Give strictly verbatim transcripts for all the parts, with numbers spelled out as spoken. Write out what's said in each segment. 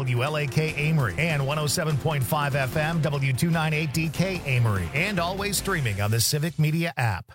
W L A K Amory, and one oh seven point five F M, W two ninety-eight D K Amory, and always streaming on the Civic Media app.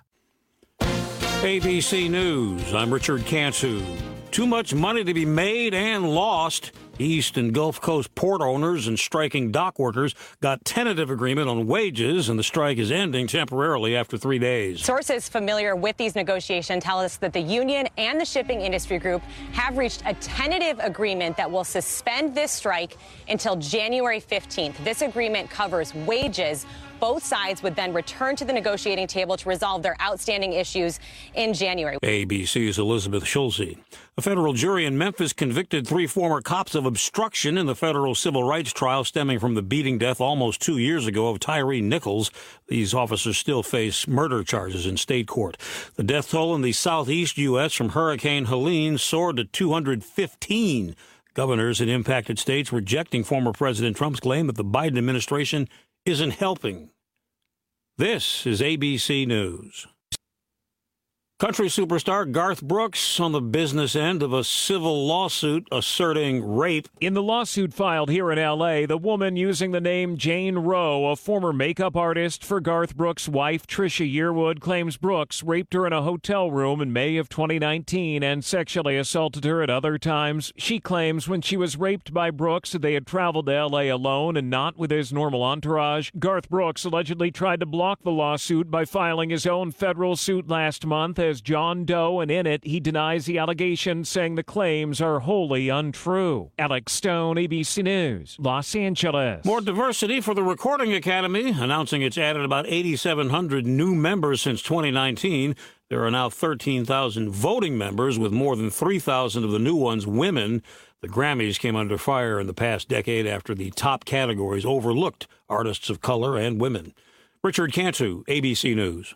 A B C News, I'm Richard Cantu. Too much money to be made and lost. East and Gulf Coast port owners and striking dock workers got tentative agreement on wages, and the strike is ending temporarily after three days. Sources familiar with these negotiations tell us that the union and the shipping industry group have reached a tentative agreement that will suspend this strike until January fifteenth. This agreement covers wages. Both sides would then return to the negotiating table to resolve their outstanding issues in January. A B C's Elizabeth Schulze. A federal jury in Memphis convicted three former cops of obstruction in the federal civil rights trial stemming from the beating death almost two years ago of Tyree Nichols. These officers still face murder charges in state court. The death toll in the southeast U S from Hurricane Helene soared to two hundred fifteen. Governors in impacted states rejecting former President Trump's claim that the Biden administration isn't helping. This is A B C News. Country superstar Garth Brooks on the business end of a civil lawsuit asserting rape. In the lawsuit filed here in L A, the woman using the name Jane Roe, a former makeup artist for Garth Brooks' wife, Trisha Yearwood, claims Brooks raped her in a hotel room in May of twenty nineteen and sexually assaulted her at other times. She claims when she was raped by Brooks, they had traveled to L A alone and not with his normal entourage. Garth Brooks allegedly tried to block the lawsuit by filing his own federal suit last month as John Doe, and in it, he denies the allegations, saying the claims are wholly untrue. Alex Stone, A B C News, Los Angeles. More diversity for the Recording Academy, announcing it's added about eighty-seven hundred new members since twenty nineteen. There are now thirteen thousand voting members, with more than three thousand of the new ones women. The Grammys came under fire in the past decade after the top categories overlooked artists of color and women. Richard Cantu, A B C News.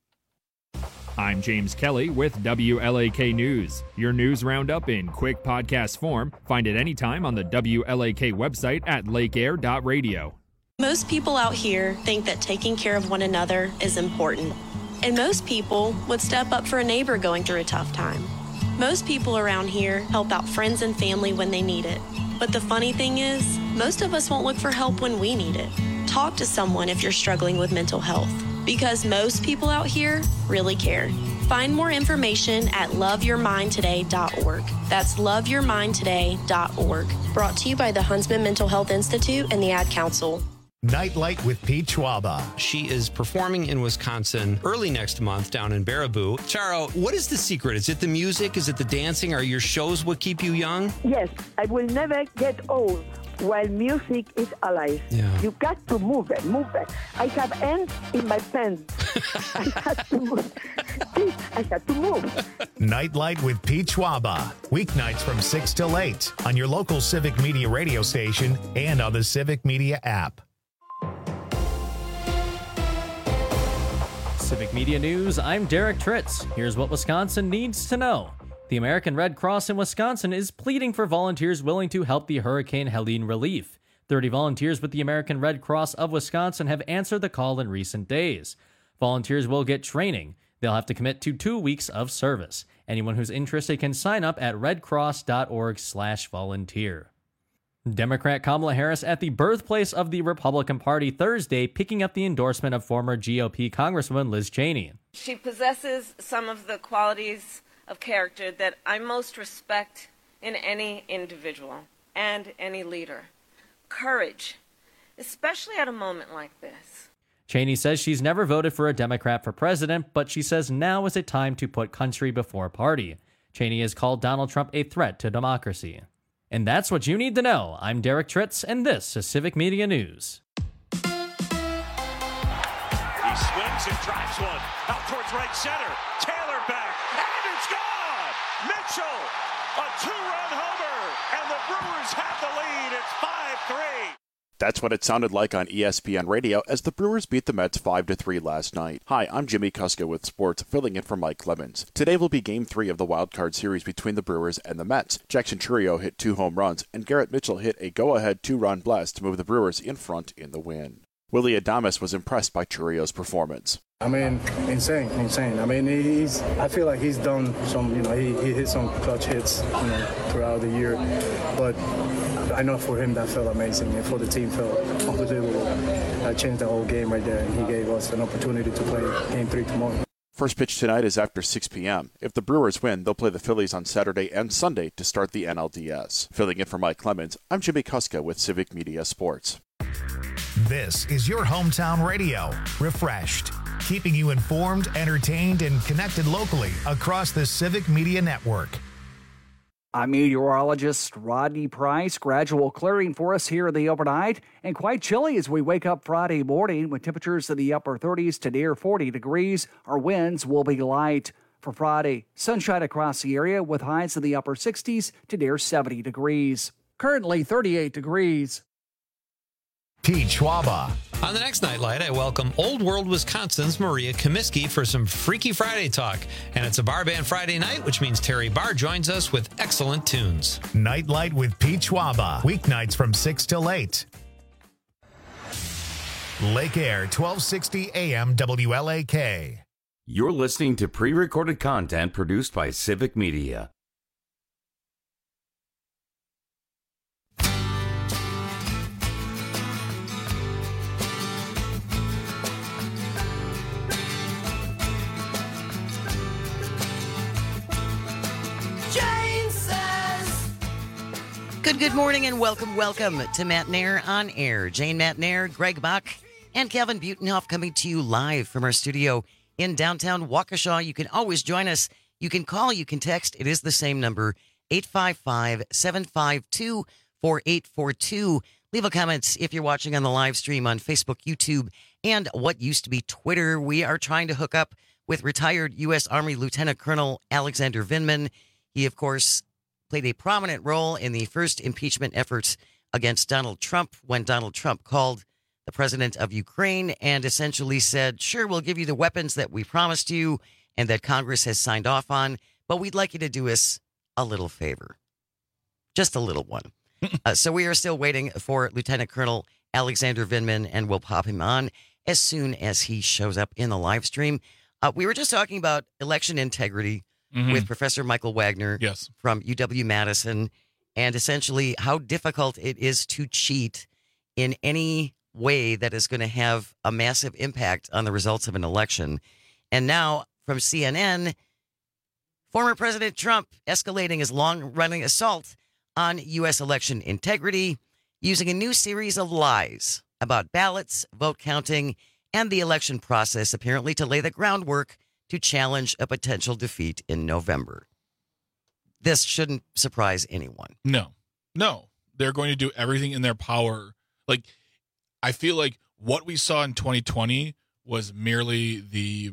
I'm James Kelly with W L A K News. Your news roundup in quick podcast form. Find it anytime on the W L A K website at lake air dot radio. Most people out here think that taking care of one another is important. And most people would step up for a neighbor going through a tough time. Most people around here help out friends and family when they need it. But the funny thing is, most of us won't look for help when we need it. Talk to someone if you're struggling with mental health, because most people out here really care. Find more information at love your mind today dot org. That's love your mind today dot org. Brought to you by the Huntsman Mental Health Institute and the Ad Council. Nightlight with Pete Schwaba. She is performing in Wisconsin early next month down in Baraboo. Charo, what is the secret? Is it the music? Is it the dancing? Are your shows what keep you young? Yes, I will never get old while music is alive. Yeah. You got to move it, move it. I have ants in my pants. I had to move. I had to move. Nightlight with Pete Schwaba. Weeknights from six till eight on your local Civic Media radio station and on the Civic Media app. Civic Media News, I'm Derek Tritz. Here's what Wisconsin needs to know. The American Red Cross in Wisconsin is pleading for volunteers willing to help the Hurricane Helene relief. thirty volunteers with the American Red Cross of Wisconsin have answered the call in recent days. Volunteers will get training. They'll have to commit to two weeks of service. Anyone who's interested can sign up at redcross.org slash volunteer. Democrat Kamala Harris at the birthplace of the Republican Party Thursday, picking up the endorsement of former G O P Congresswoman Liz Cheney. She possesses some of the qualities of character that I most respect in any individual and any leader. Courage, especially at a moment like this. Cheney says she's never voted for a Democrat for president, but she says now is a time to put country before party. Cheney has called Donald Trump a threat to democracy. And that's what you need to know. I'm Derek Tritz, and this is Civic Media News. He swings and drives one out towards right center. Taylor back, and it's gone! Mitchell, a two-run homer, and the Brewers have the lead. It's five three. That's what it sounded like on E S P N Radio as the Brewers beat the Mets five to three last night. Hi, I'm Jimmy Kuska with sports, filling in for Mike Clemens. Today will be Game three of the Wild Card Series between the Brewers and the Mets. Jackson Chourio hit two home runs, and Garrett Mitchell hit a go-ahead two-run blast to move the Brewers in front in the win. Willie Adames was impressed by Chourio's performance. I mean, insane, insane. I mean, he's. I feel like he's done some, you know, he, he hit some clutch hits, you know, throughout the year. But I know for him that felt amazing, and for the team felt unbelievable. That changed the whole game right there, and he gave us an opportunity to play game three tomorrow. First pitch tonight is after six p.m. If the Brewers win, they'll play the Phillies on Saturday and Sunday to start the N L D S. Filling in for Mike Clemens, I'm Jimmy Kuska with Civic Media Sports. This is your hometown radio, Refreshed, keeping you informed, entertained, and connected locally across the Civic Media Network. I'm meteorologist Rodney Price. Gradual clearing for us here in the overnight, and quite chilly as we wake up Friday morning with temperatures in the upper thirties to near forty degrees. Our winds will be light. For Friday, sunshine across the area with highs in the upper sixties to near seventy degrees. Currently thirty-eight degrees. Pete Schwaba. On the next Nightlight, I welcome Old World Wisconsin's Maria Comiskey for some Freaky Friday talk. And it's a bar band Friday night, which means Terry Barr joins us with excellent tunes. Nightlight with Pete Schwaba. Weeknights from six till eight. Lake Air, twelve sixty A M W L A K. You're listening to pre-recorded content produced by Civic Media. Good, good morning and welcome, welcome to Matt Nair on Air. Jane Matt Nair, Greg Bach, and Kevin Butenhoff coming to you live from our studio in downtown Waukesha. You can always join us. You can call, you can text. It is the same number, eight five five, seven five two, four eight four two. Leave a comment if you're watching on the live stream on Facebook, YouTube, and what used to be Twitter. We are trying to hook up with retired U S Army Lieutenant Colonel Alexander Vindman. He, of course, played a prominent role in the first impeachment efforts against Donald Trump when Donald Trump called the president of Ukraine and essentially said, sure, we'll give you the weapons that we promised you and that Congress has signed off on, but we'd like you to do us a little favor. Just a little one. uh, so we are still waiting for Lieutenant Colonel Alexander Vindman, and we'll pop him on as soon as he shows up in the live stream. Uh, we were just talking about election integrity Mm-hmm. with Professor Michael Wagner yes. from U W-Madison, and essentially how difficult it is to cheat in any way that is going to have a massive impact on the results of an election. And now from C N N, former President Trump escalating his long-running assault on U S election integrity using a new series of lies about ballots, vote counting, and the election process, apparently to lay the groundwork to challenge a potential defeat in November. This shouldn't surprise anyone. No, no. They're going to do everything in their power. Like, I feel like what we saw in twenty twenty was merely the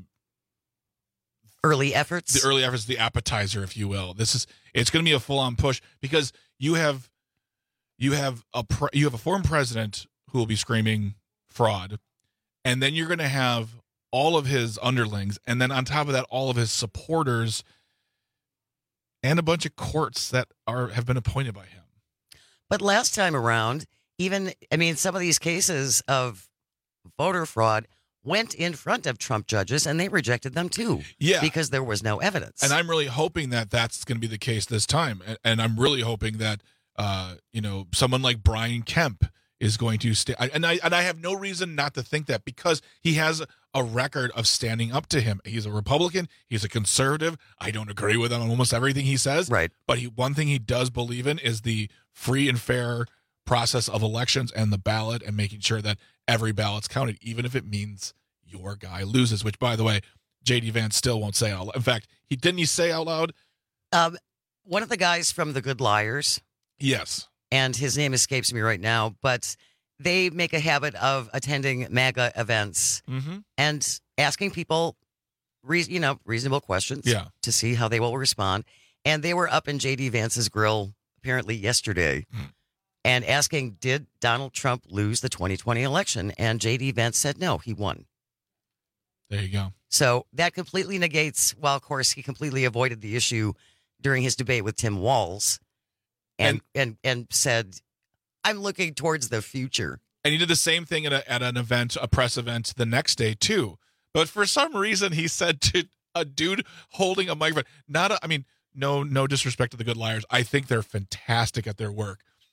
early efforts, the early efforts, the appetizer, if you will. This is, it's going to be a full on push because you have, you have a, pre, you have a former president who will be screaming fraud. And then you're going to have all of his underlings, and then on top of that, all of his supporters and a bunch of courts that are have been appointed by him. But last time around, even, I mean, some of these cases of voter fraud went in front of Trump judges, and they rejected them too. Yeah. Because there was no evidence. And I'm really hoping that that's going to be the case this time. And, and I'm really hoping that, uh, you know, someone like Brian Kemp is going to stay. And I, and I have no reason not to think that because he has a record of standing up to him. He's a Republican. He's a conservative. I don't agree with him on almost everything he says. Right. But he, one thing he does believe in is the free and fair process of elections and the ballot and making sure that every ballot's counted, even if it means your guy loses, which, by the way, J D Vance still won't say out loud. In fact, he didn't he say out loud? Um, one of the guys from The Good Liars. Yes. And his name escapes me right now, but they make a habit of attending MAGA events mm-hmm. and asking people, re- you know, reasonable questions yeah. to see how they will respond. And they were up in J D Vance's grill apparently yesterday mm. and asking, did Donald Trump lose the twenty twenty election? And J D Vance said, no, he won. There you go. So that completely negates, well, of course, he completely avoided the issue during his debate with Tim Walz and and, and, and said, I'm looking towards the future. And he did the same thing at, a, at an event, a press event the next day, too. But for some reason, he said to a dude holding a microphone, not a, I mean, no, no disrespect to The Good Liars. I think they're fantastic at their work.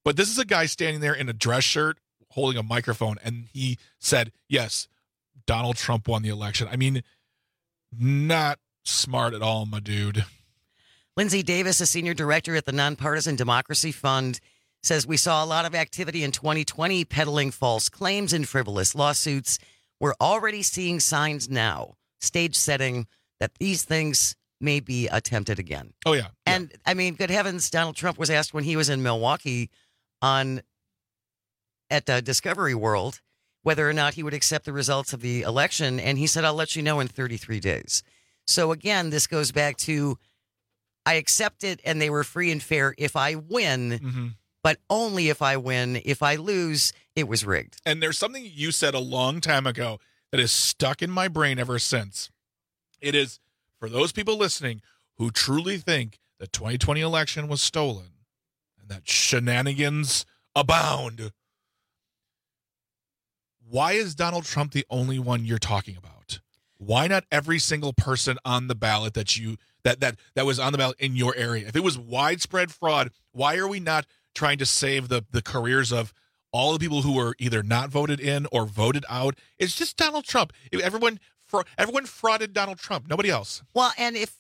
But this is a guy standing there in a dress shirt holding a microphone, and he said, yes, Donald Trump won the election. I mean, not smart at all, my dude. Lindsay Davis, a senior director at the Nonpartisan Democracy Fund, says we saw a lot of activity in twenty twenty peddling false claims and frivolous lawsuits. We're already seeing signs now, stage setting, that these things may be attempted again. Oh, yeah. And, yeah. I mean, good heavens, Donald Trump was asked when he was in Milwaukee on at uh, Discovery World whether or not he would accept the results of the election, and he said, I'll let you know in thirty-three days. So, again, this goes back to I accept it, and they were free and fair if I win, mm-hmm. but only if I win. If I lose, it was rigged. And there's something you said a long time ago that is stuck in my brain ever since. It is, for those people listening who truly think the twenty twenty election was stolen and that shenanigans abound, why is Donald Trump the only one you're talking about? Why not every single person on the ballot that you that that that was on the ballot in your area? If it was widespread fraud, why are we not trying to save the the careers of all the people who were either not voted in or voted out? It's just Donald Trump. If everyone everyone frauded Donald Trump, nobody else. Well, and if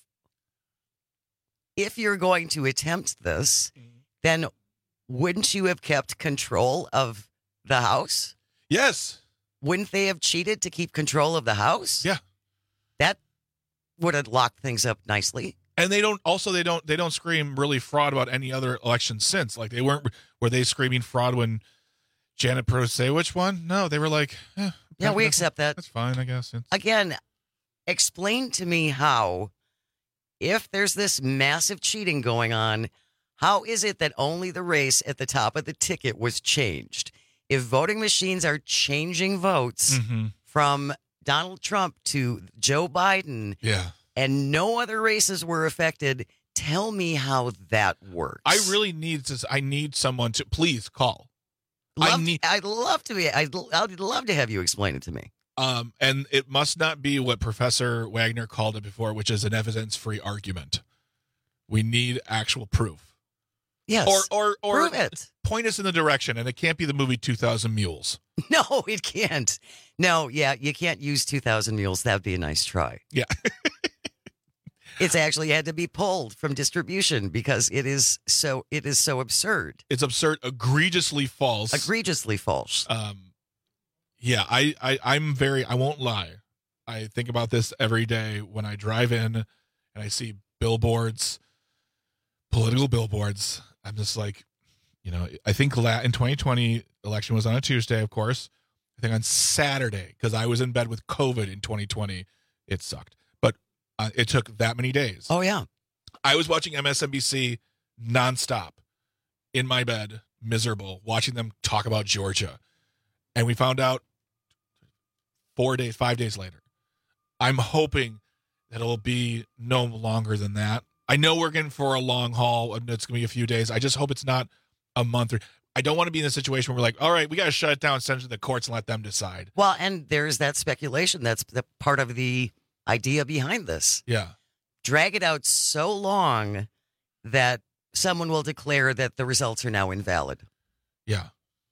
if you're going to attempt this, then wouldn't you have kept control of the House? Yes. Wouldn't they have cheated to keep control of the House? Yeah. That would have locked things up nicely. And they don't also they don't they don't scream really fraud about any other election since. Like they weren't were they screaming fraud when Janet Protasiewicz won? No, they were like, eh, yeah, we accept that. That's fine, I guess. It's... Again, explain to me how, if there's this massive cheating going on, how is it that only the race at the top of the ticket was changed? If voting machines are changing votes mm-hmm. from Donald Trump to Joe Biden, yeah, and no other races were affected, tell me how that works. I really need to. I need someone to please call. Love, I need. I'd love to be. I'd, I'd love to have you explain it to me. Um, and it must not be what Professor Wagner called it before, which is an evidence-free argument. We need actual proof. Yes. Or or or prove it. Point us in the direction, and it can't be the movie two thousand Mules. No, it can't. No, yeah, you can't use two thousand Mules. That would be a nice try. Yeah. It's actually had to be pulled from distribution because it is so it is so absurd. It's absurd, egregiously false. Egregiously false. Um, yeah, I, I, I'm very, I won't lie. I think about this every day when I drive in and I see billboards, political billboards. I'm just like, you know, I think la- in twenty twenty, election was on a Tuesday, of course. I think on Saturday, because I was in bed with COVID in twenty twenty, it sucked. But uh, it took that many days. Oh, yeah. I was watching M S N B C nonstop in my bed, miserable, watching them talk about Georgia. And we found out four days, five days later. I'm hoping that it'll be no longer than that. I know we're getting for a long haul, and it's going to be a few days. I just hope it's not a month. Or I don't want to be in a situation where we're like, all right, we got to shut it down, send it to the courts, and let them decide. Well, and there's that speculation. That's the part of the idea behind this. Yeah. Drag it out so long that someone will declare that the results are now invalid. Yeah.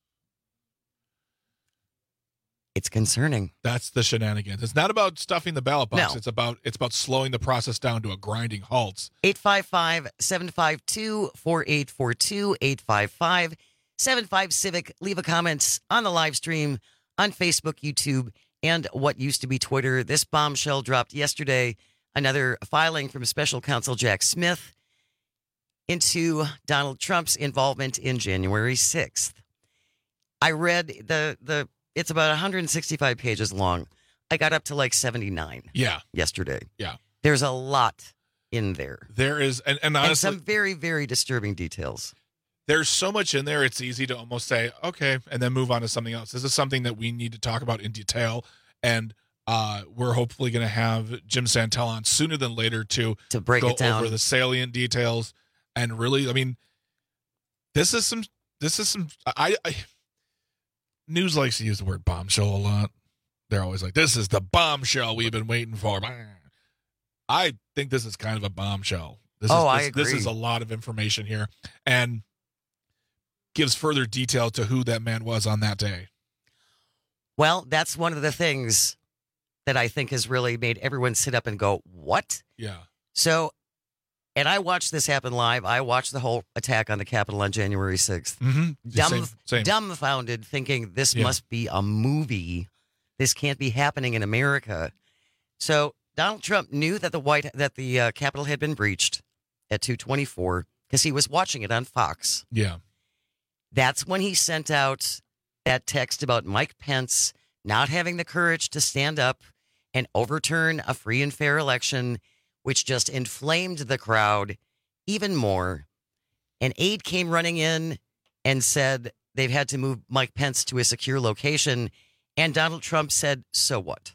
It's concerning. That's the shenanigans. It's not about stuffing the ballot box. No. It's about it's about slowing the process down to a grinding halt. eight five five, seven five two, four eight four two, eight five five, seven five Civic. Leave a comment on the live stream on Facebook, YouTube, and what used to be Twitter. This bombshell dropped yesterday. Another filing from Special Counsel Jack Smith into Donald Trump's involvement in January sixth. I read the the it's about one hundred sixty-five pages long. I got up to like seventy-nine. Yeah. Yesterday. Yeah. There's a lot in there. There is, and, and honestly, and some very, very disturbing details. There's so much in there, it's easy to almost say, okay, and then move on to something else. This is something that we need to talk about in detail, and uh, we're hopefully going to have Jim Santel on sooner than later to, to break go it down. over the salient details. And really, I mean, this is some, this is some, I, I news likes to use the word bombshell a lot. They're always like, this is the bombshell we've been waiting for. I think this is kind of a bombshell. This oh, is, this, I agree. This is a lot of information here. And gives further detail to who that man was on that day. Well, that's one of the things that I think has really made everyone sit up and go, what? Yeah. So, and I watched this happen live. I watched the whole attack on the Capitol on January sixth. Mm-hmm. Dumb, same, same. Dumbfounded, thinking this Yeah. must be a movie. This can't be happening in America. So Donald Trump knew that the White that the uh, Capitol had been breached at two twenty-four because he was watching it on Fox. Yeah. That's when he sent out that text about Mike Pence not having the courage to stand up and overturn a free and fair election, which just inflamed the crowd even more. An aide came running in and said they've had to move Mike Pence to a secure location. And Donald Trump said, so what?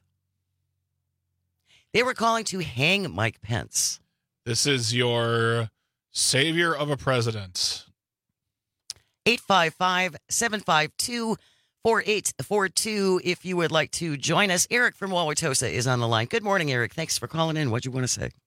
They were calling to hang Mike Pence. This is your savior of a president. eight five five, seven five two, four eight four two if you would like to join us. Eric from Wauwatosa is on the line. Good morning, Eric. Thanks for calling in. What do you want to say?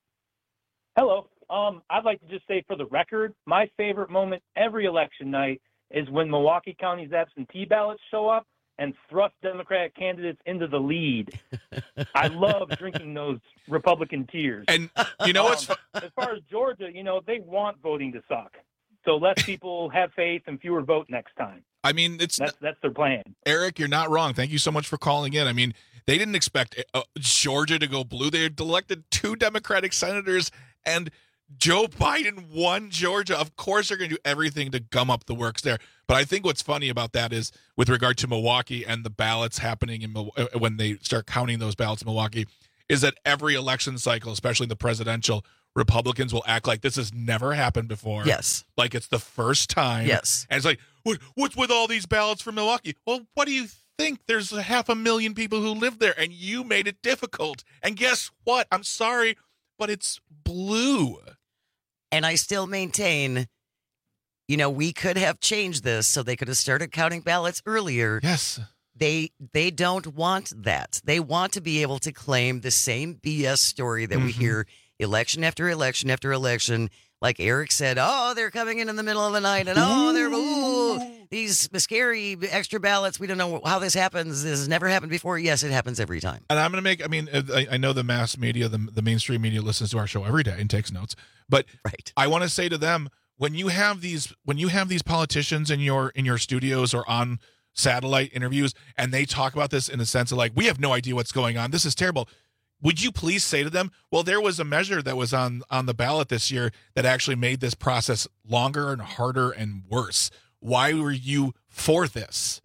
Hello. Um, I'd like to just say for the record, my favorite moment every election night is when Milwaukee County's absentee ballots show up and thrust Democratic candidates into the lead. I love drinking those Republican tears. And you know what's um, as far as Georgia, you know, they want voting to suck. So less people have faith and fewer vote next time. I mean, it's that's, that's their plan. Eric, you're not wrong. Thank you so much for calling in. I mean, they didn't expect uh, Georgia to go blue. They had elected two Democratic senators, and Joe Biden won Georgia. Of course, they're going to do everything to gum up the works there. But I think what's funny about that is, with regard to Milwaukee and the ballots happening in when they start counting those ballots in Milwaukee, is that every election cycle, especially the presidential, Republicans will act like this has never happened before. Yes. Like it's the first time. Yes. And it's like, what, what's with all these ballots from Milwaukee? Well, what do you think? There's a half a million people who live there, and you made it difficult. And guess what? I'm sorry, but it's blue. And I still maintain, you know, we could have changed this so they could have started counting ballots earlier. Yes. They they don't want that. They want to be able to claim the same B S story that mm-hmm. we hear election after election after election. Like Eric said, oh, they're coming in in the middle of the night, and oh, they're ooh, these scary extra ballots. We don't know how this happens. This has never happened before. Yes, it happens every time. And I'm going to make, I mean, I, I know the mass media, the, the mainstream media listens to our show every day and takes notes. But right. I want to say to them, when you have these, when you have these politicians in your in your studios or on satellite interviews, and they talk about this in the sense of like, we have no idea what's going on. This is terrible. Would you please say to them, well, there was a measure that was on, on the ballot this year that actually made this process longer and harder and worse. Why were you for this?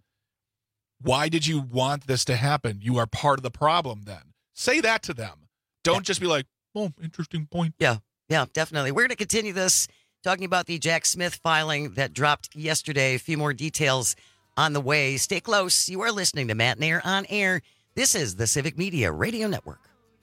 Why did you want this to happen? You are part of the problem then. Say that to them. Don't yeah. just be like, oh, interesting point. Yeah, yeah, definitely. We're going to continue this, talking about the Jack Smith filing that dropped yesterday. A few more details on the way. Stay close. You are listening to Matt Nair on Air. This is the Civic Media Radio Network.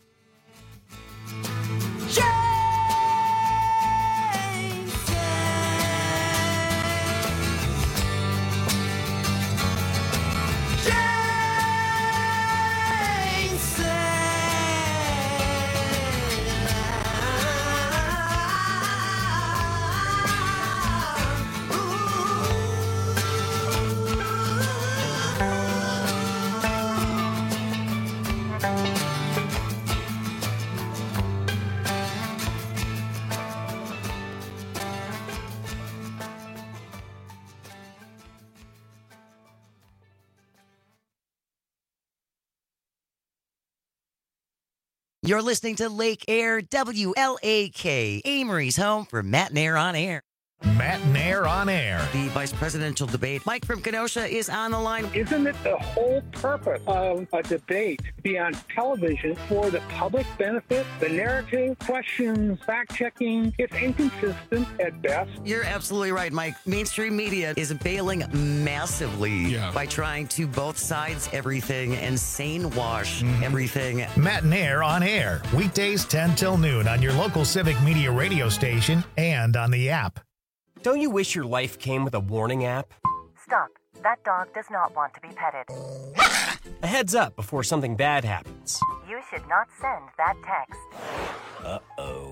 You're listening to Lake Air, W L A K, Amory's home for Matt Nair on Air. Matt Nair on Air. The vice presidential debate. Mike from Kenosha is on the line. Isn't it the whole purpose of a debate to be on television for the public benefit? The narrative, questions, fact-checking, it's inconsistent at best. You're absolutely right, Mike. Mainstream media is bailing massively yeah. by trying to both sides everything and sane wash mm-hmm. everything. Matt Nair on Air. Weekdays ten till noon on your local Civic Media radio station and on the app. Don't you wish your life came with a warning app? Stop. That dog does not want to be petted. A heads up before something bad happens. You should not send that text. Uh-oh.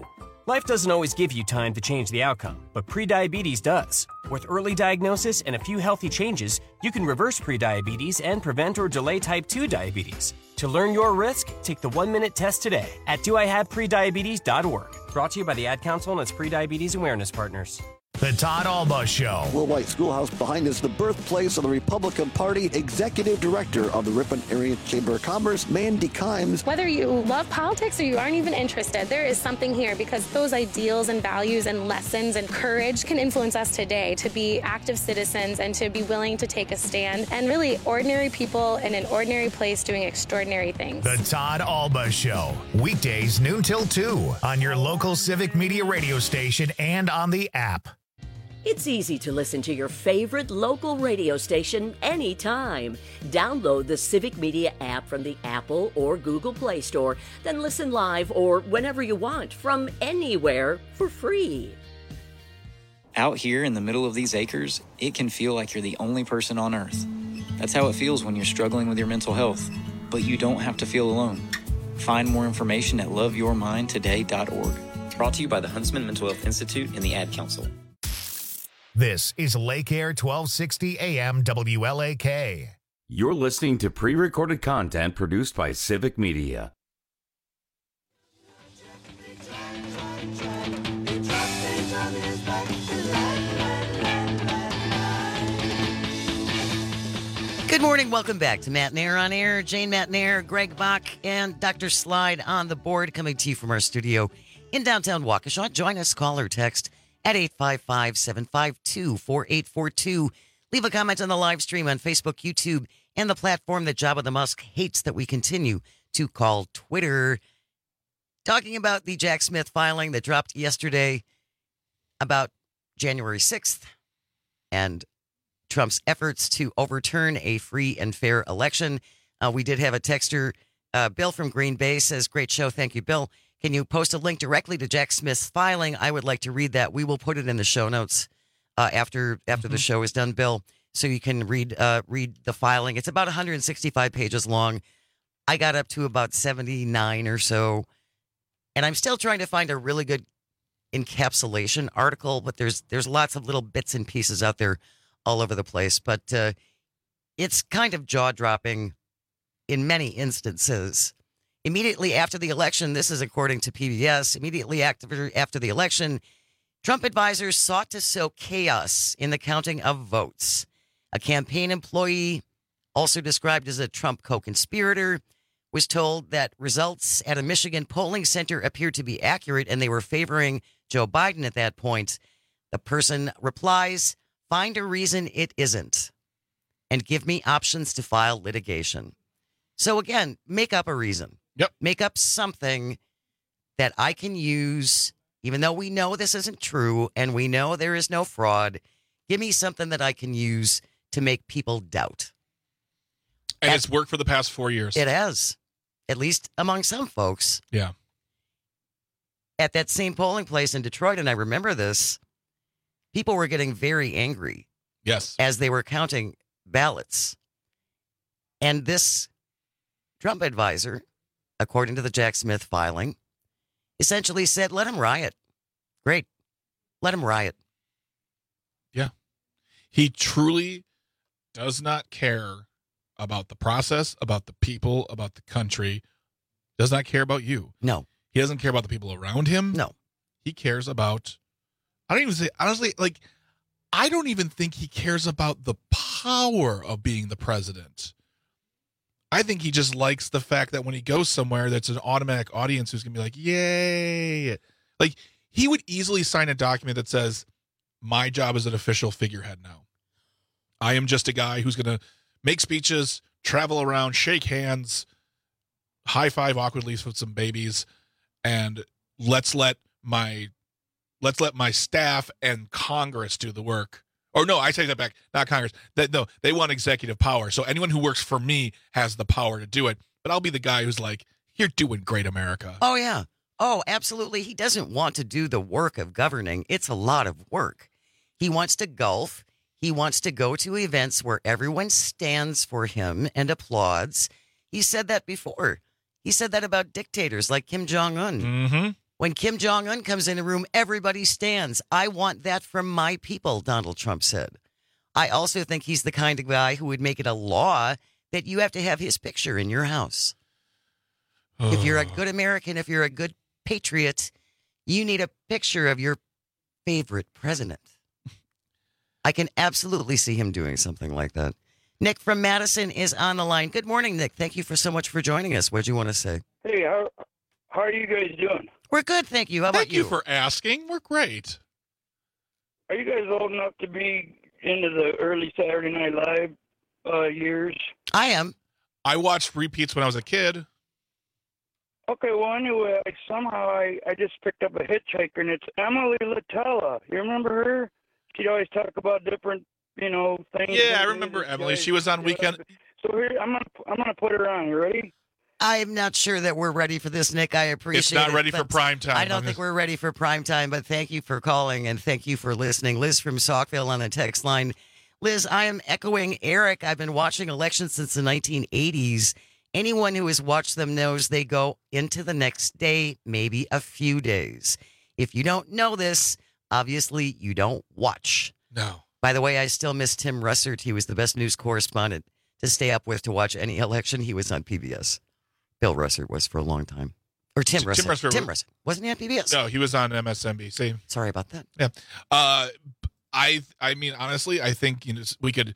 Life doesn't always give you time to change the outcome, but prediabetes does. With early diagnosis and a few healthy changes, you can reverse prediabetes and prevent or delay type two diabetes. To learn your risk, take the one-minute test today at do I have prediabetes dot org. Brought to you by the Ad Council and its Prediabetes Awareness Partners. The Todd Alba Show. Worldwide Schoolhouse behind us, the birthplace of the Republican Party, Executive Director of the Ripon Area Chamber of Commerce, Mandy Kimes. Whether you love politics or you aren't even interested, there is something here because those ideals and values and lessons and courage can influence us today to be active citizens and to be willing to take a stand and really ordinary people in an ordinary place doing extraordinary things. The Todd Alba Show. Weekdays noon till two on your local Civic Media radio station and on the app. It's easy to listen to your favorite local radio station anytime. Download the Civic Media app from the Apple or Google Play Store, then listen live or whenever you want from anywhere for free. Out here in the middle of these acres, it can feel like you're the only person on earth. That's how it feels when you're struggling with your mental health. But you don't have to feel alone. Find more information at love your mind today dot org. Brought to you by the Huntsman Mental Health Institute and the Ad Council. This is Lake Air twelve sixty A M W L A K. You're listening to pre-recorded content produced by Civic Media. Good morning. Welcome back to Matt Nair on Air. Jane Matt Nair, Greg Bach, and Doctor Slide on the board coming to you from our studio in downtown Waukesha. Join us, call or text at eight five five, seven five two, four eight four two. Leave a comment on the live stream on Facebook, YouTube, and the platform that Jabba the Musk hates that we continue to call Twitter. Talking about the Jack Smith filing that dropped yesterday about January sixth and Trump's efforts to overturn a free and fair election. Uh, we did have a texter, uh, Bill from Green Bay, says, great show. Thank you, Bill. Can you post a link directly to Jack Smith's filing? I would like to read that. We will put it in the show notes uh, after after mm-hmm. the show is done, Bill, so you can read uh, read the filing. It's about one hundred sixty-five pages long. I got up to about seventy-nine or so, and I'm still trying to find a really good encapsulation article, but there's there's lots of little bits and pieces out there all over the place. But uh, it's kind of jaw-dropping in many instances. Immediately after the election, this is according to P B S, immediately after, after the election, Trump advisors sought to sow chaos in the counting of votes. A campaign employee, also described as a Trump co-conspirator, was told that results at a Michigan polling center appeared to be accurate and they were favoring Joe Biden at that point. The person replies, find a reason it isn't and give me options to file litigation. So again, make up a reason. Yep. Make up something that I can use, even though we know this isn't true and we know there is no fraud. Give me something that I can use to make people doubt. And At, it's worked for the past four years. It has, at least among some folks. Yeah. At that same polling place in Detroit, and I remember this, people were getting very angry. Yes. As they were counting ballots. And this Trump advisor, according to the Jack Smith filing, essentially said, let him riot. Great. Let him riot. Yeah. He truly does not care about the process, about the people, about the country. Does not care about you. No. He doesn't care about the people around him. No. He cares about, I don't even say, honestly, like, I don't even think he cares about the power of being the president. I think he just likes the fact that when he goes somewhere, that's an automatic audience who's going to be like, yay. Like, he would easily sign a document that says, my job is an official figurehead now. I am just a guy who's going to make speeches, travel around, shake hands, high five awkwardly with some babies, and let's let my let's let my staff and Congress do the work. Or no, I take that back. Not Congress. That, no, they want executive power. So anyone who works for me has the power to do it. But I'll be the guy who's like, you're doing great, America. Oh, yeah. Oh, absolutely. He doesn't want to do the work of governing. It's a lot of work. He wants to golf. He wants to go to events where everyone stands for him and applauds. He said that before. He said that about dictators like Kim Jong-un. Mm-hmm. When Kim Jong-un comes in the room, everybody stands. I want that from my people, Donald Trump said. I also think he's the kind of guy who would make it a law that you have to have his picture in your house. Oh. If you're a good American, if you're a good patriot, you need a picture of your favorite president. I can absolutely see him doing something like that. Nick from Madison is on the line. Good morning, Nick. Thank you for so much for joining us. What do you want to say? Hey, how, how are you guys doing? We're good, thank you. How about Thank you for asking. We're great. Are you guys old enough to be into the early Saturday Night Live uh, years? I am. I watched repeats when I was a kid. Okay, well, anyway, I, somehow I, I just picked up a hitchhiker, and it's Emily Litella. You remember her? She'd always talk about different, you know, things. Yeah, I remember Emily. She was on Weekend. So here, I'm gonna, I'm gonna put her on. You ready? I'm not sure that we're ready for this, Nick. I appreciate it. It's not ready it, for prime time. I don't think we're ready for prime time, but thank you for calling and thank you for listening. Liz from Saukville on the text line. Liz, I am echoing Eric. I've been watching elections since the nineteen eighties. Anyone who has watched them knows they go into the next day, maybe a few days. If you don't know this, obviously you don't watch. No. By the way, I still miss Tim Russert. He was the best news correspondent to stay up with to watch any election. He was on P B S. Bill Russert was for a long time. Or Tim Russert. Tim Russert. Tim Russert. Wasn't he on P B S? No, he was on M S N B C. Sorry about that. Yeah. Uh, I I mean, honestly, I think you know we could,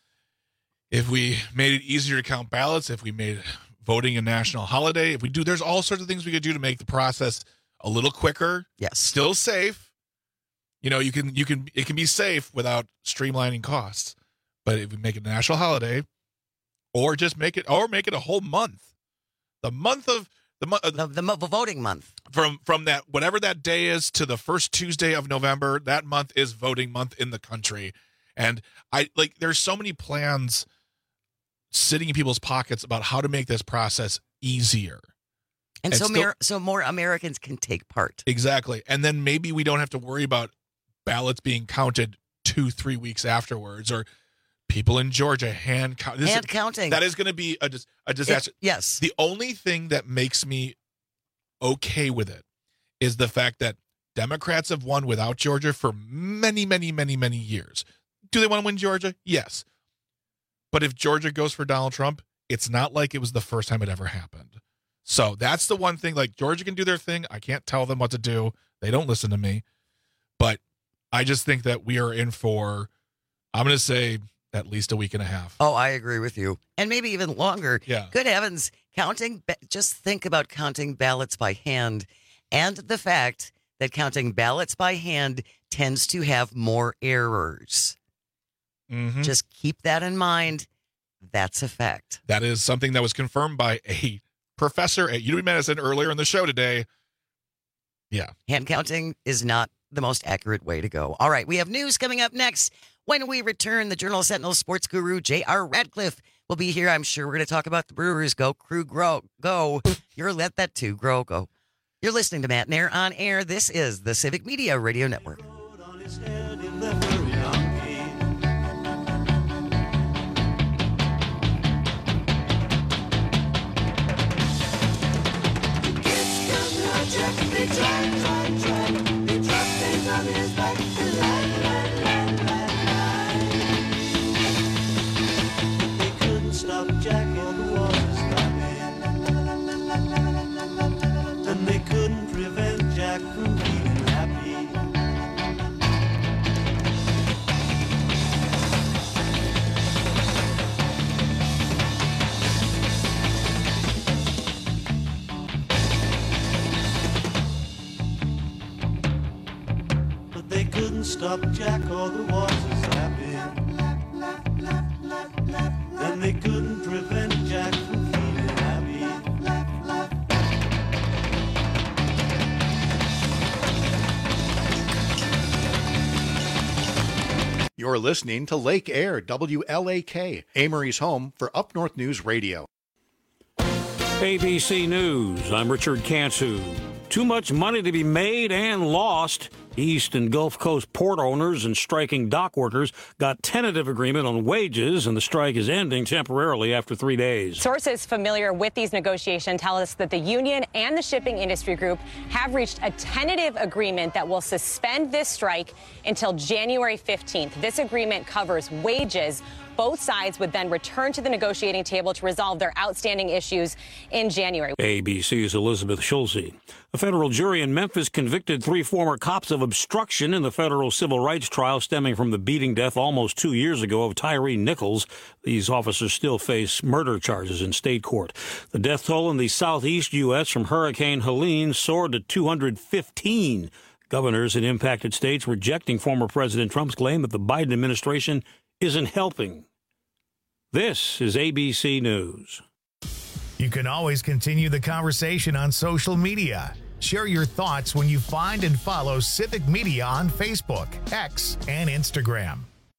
if we made it easier to count ballots, if we made voting a national holiday, if we do, there's all sorts of things we could do to make the process a little quicker. Yes. Still safe. You know, you can you can it can be safe without streamlining costs. But if we make it a national holiday, or just make it or make it a whole month. The month of the month, the, the, the voting month from from that whatever that day is to the first Tuesday of November. That month is voting month in the country, and I like. There's so many plans sitting in people's pockets about how to make this process easier, and, and so still, more so more Americans can take part. Exactly, and then maybe we don't have to worry about ballots being counted two, three weeks afterwards, or people in Georgia hand count. This hand is, counting. That is going to be a, a disaster. It, yes. The only thing that makes me okay with it is the fact that Democrats have won without Georgia for many, many, many, many years. Do they want to win Georgia? Yes. But if Georgia goes for Donald Trump, it's not like it was the first time it ever happened. So that's the one thing. Like, Georgia can do their thing. I can't tell them what to do. They don't listen to me. But I just think that we are in for, I'm going to say, at least a week and a half. Oh, I agree with you. And maybe even longer. Yeah. Good heavens. Counting, just think about counting ballots by hand and the fact that counting ballots by hand tends to have more errors. Mm-hmm. Just keep that in mind. That's a fact. That is something that was confirmed by a professor at U W Madison earlier in the show today. Yeah. Hand counting is not the most accurate way to go. All right, we have news coming up next. When we return, the Journal Sentinel sports guru J R Radcliffe will be here. I'm sure we're going to talk about the Brewers. Go, Crew, grow, go. You're let that too, grow, go. You're listening to Matt Nair on air. This is the Civic Media Radio Network. Stop Jack or the waters lapping. Then they couldn't prevent Jack from feeling happy. You're listening to Lake Air, W L A K, Amory's home for Up North News Radio. A B C News, I'm Richard Cantu. Too much money to be made and lost. East and Gulf Coast port owners and striking dock workers got tentative agreement on wages, and the strike is ending temporarily after three days. Sources familiar with these negotiations tell us that the union and the shipping industry group have reached a tentative agreement that will suspend this strike until January fifteenth. This agreement covers wages. Both sides would then return to the negotiating table to resolve their outstanding issues in January. A B C's Elizabeth Schulze. A federal jury in Memphis convicted three former cops of obstruction in the federal civil rights trial stemming from the beating death almost two years ago of Tyree Nichols. These officers still face murder charges in state court. The death toll in the southeast U S from Hurricane Helene soared to two hundred fifteen. Governors in impacted states rejecting former President Trump's claim that the Biden administration isn't helping. This is A B C News. You can always continue the conversation on social media. Share your thoughts when you find and follow Civic Media on Facebook, X, and Instagram.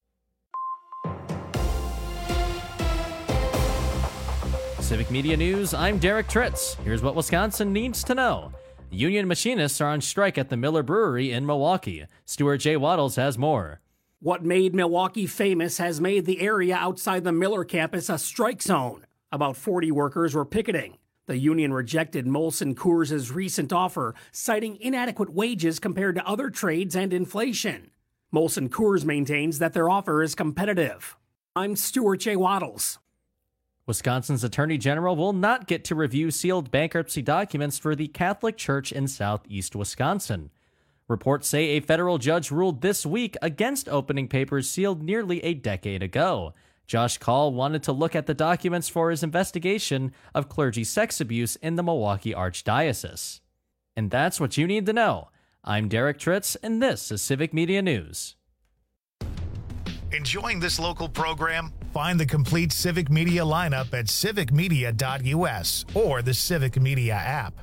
Civic Media News, I'm Derek Tritz. Here's what Wisconsin needs to know. Union machinists are on strike at the Miller Brewery in Milwaukee. Stuart J. Waddles has more. What made Milwaukee famous has made the area outside the Miller campus a strike zone. About forty workers were picketing. The union rejected Molson Coors' recent offer, citing inadequate wages compared to other trades and inflation. Molson Coors maintains that their offer is competitive. I'm Stuart J. Waddles. Wisconsin's Attorney General will not get to review sealed bankruptcy documents for the Catholic Church in southeast Wisconsin. Reports say a federal judge ruled this week against opening papers sealed nearly a decade ago. Josh Call wanted to look at the documents for his investigation of clergy sex abuse in the Milwaukee Archdiocese. And that's what you need to know. I'm Derek Tritz, and this is Civic Media News. Enjoying this local program? Find the complete Civic Media lineup at civic media dot u s or the Civic Media app.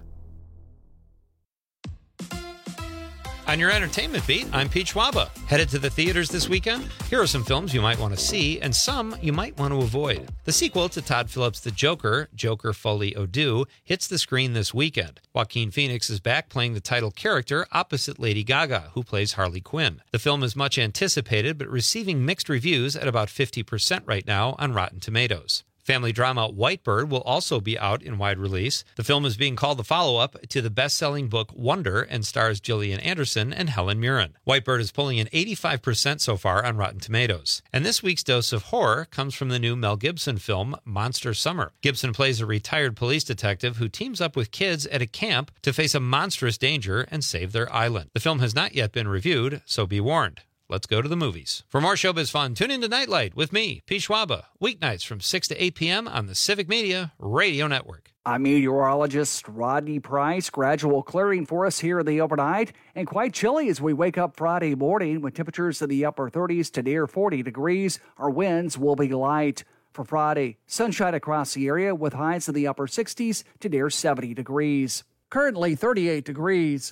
On your entertainment beat, I'm Pete Schwaba. Headed to the theaters this weekend? Here are some films you might want to see and some you might want to avoid. The sequel to Todd Phillips' The Joker, Joker Folie à Deux, hits the screen this weekend. Joaquin Phoenix is back playing the title character opposite Lady Gaga, who plays Harley Quinn. The film is much anticipated, but receiving mixed reviews at about fifty percent right now on Rotten Tomatoes. Family drama Whitebird will also be out in wide release. The film is being called the follow-up to the best-selling book Wonder and stars Gillian Anderson and Helen Mirren. Whitebird is pulling an eighty-five percent so far on Rotten Tomatoes. And this week's dose of horror comes from the new Mel Gibson film Monster Summer. Gibson plays a retired police detective who teams up with kids at a camp to face a monstrous danger and save their island. The film has not yet been reviewed, so be warned. Let's go to the movies. For more showbiz fun, tune into Nightlight with me, Pete Schwaba, weeknights from six to eight p.m. on the Civic Media Radio Network. I'm meteorologist Rodney Price. Gradual clearing for us here in the overnight, and quite chilly as we wake up Friday morning with temperatures in the upper thirties to near forty degrees. Our winds will be light. For Friday, sunshine across the area with highs in the upper sixties to near seventy degrees. Currently thirty-eight degrees.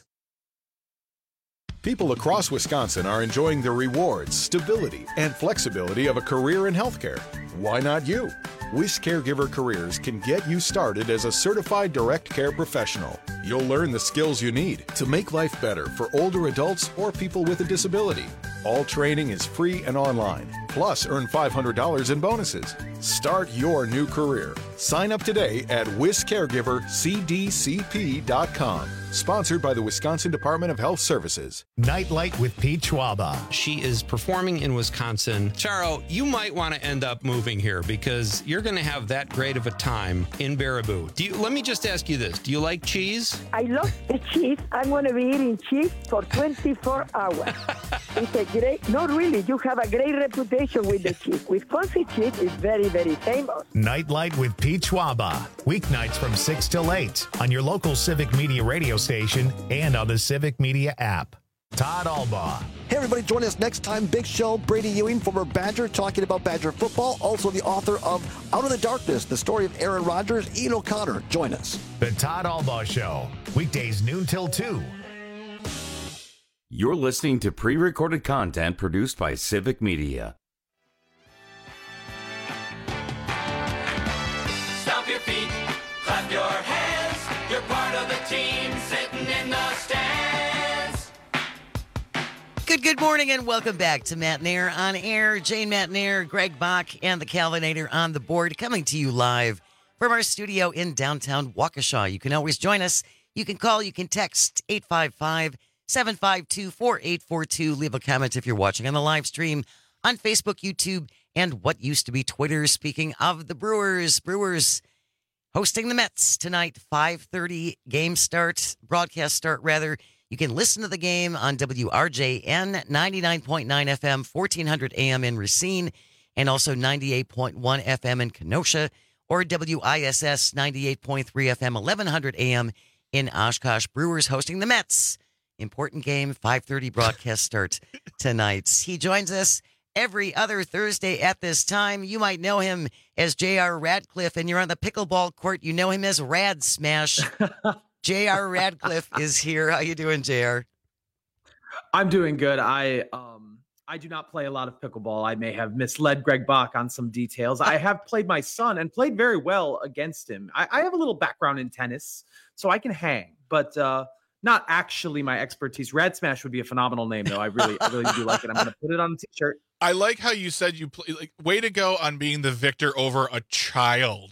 People across Wisconsin are enjoying the rewards, stability, and flexibility of a career in healthcare. Why not you? Wish Caregiver Careers can get you started as a certified direct care professional. You'll learn the skills you need to make life better for older adults or people with a disability. All training is free and online. Plus, earn five hundred dollars in bonuses. Start your new career. Sign up today at wish caregiver c d c p dot com. Sponsored by the Wisconsin Department of Health Services. Nightlight with Pete Schwaba. She is performing in Wisconsin. Charo, you might want to end up moving here because you're going to have that great of a time in Baraboo. Do you, let me just ask you this. Do you like cheese? I love the cheese. I'm going to be eating cheese for twenty-four hours. It's a great, not really, you have a great reputation with the cheese. Wisconsin cheese is very, very famous. Nightlight with Pete Schwaba. Weeknights from six till eight on your local Civic Media radio station and on the Civic Media app. Todd Albaugh. Hey, everybody, join us next time. Big show. Brady Ewing, former Badger, talking about Badger football. Also the author of Out of the Darkness, the story of Aaron Rodgers. Ian O'Connor, join us. The Todd Albaugh Show. Weekdays noon till two. You're listening to pre-recorded content produced by Civic Media. Stomp your feet, clap your hands. You're part of the team sitting in the stands. Good morning and welcome back to Matt Nair on Air. Jane Matt Nair, Greg Bach, and the Calvinator on the board, coming to you live from our studio in downtown Waukesha. You can always join us. You can call, you can text eight five five, seven five two, four eight four two. Leave a comment if you're watching on the live stream on Facebook, YouTube, and what used to be Twitter. Speaking of the Brewers, Brewers hosting the Mets tonight, five thirty game start, broadcast start rather. You can listen to the game on W R J N ninety-nine point nine F M, fourteen hundred A M in Racine, and also ninety-eight point one F M in Kenosha, or W I S S ninety-eight point three F M, eleven hundred A M in Oshkosh. Brewers hosting the Mets. Important game, five thirty broadcast start tonight. He joins us every other Thursday at this time. You might know him as J R Radcliffe, and you're on the pickleball court. You know him as Rad Smash. J R Radcliffe is here. How you doing, J R? I'm doing good. I um I do not play a lot of pickleball. I may have misled Greg Bach on some details. I have played my son and played very well against him. I, I have a little background in tennis, so I can hang, but uh, not actually my expertise. Rad Smash would be a phenomenal name, though. I really, I really do like it. I'm going to put it on a t-shirt. I like how you said you play. Like, way to go on being the victor over a child.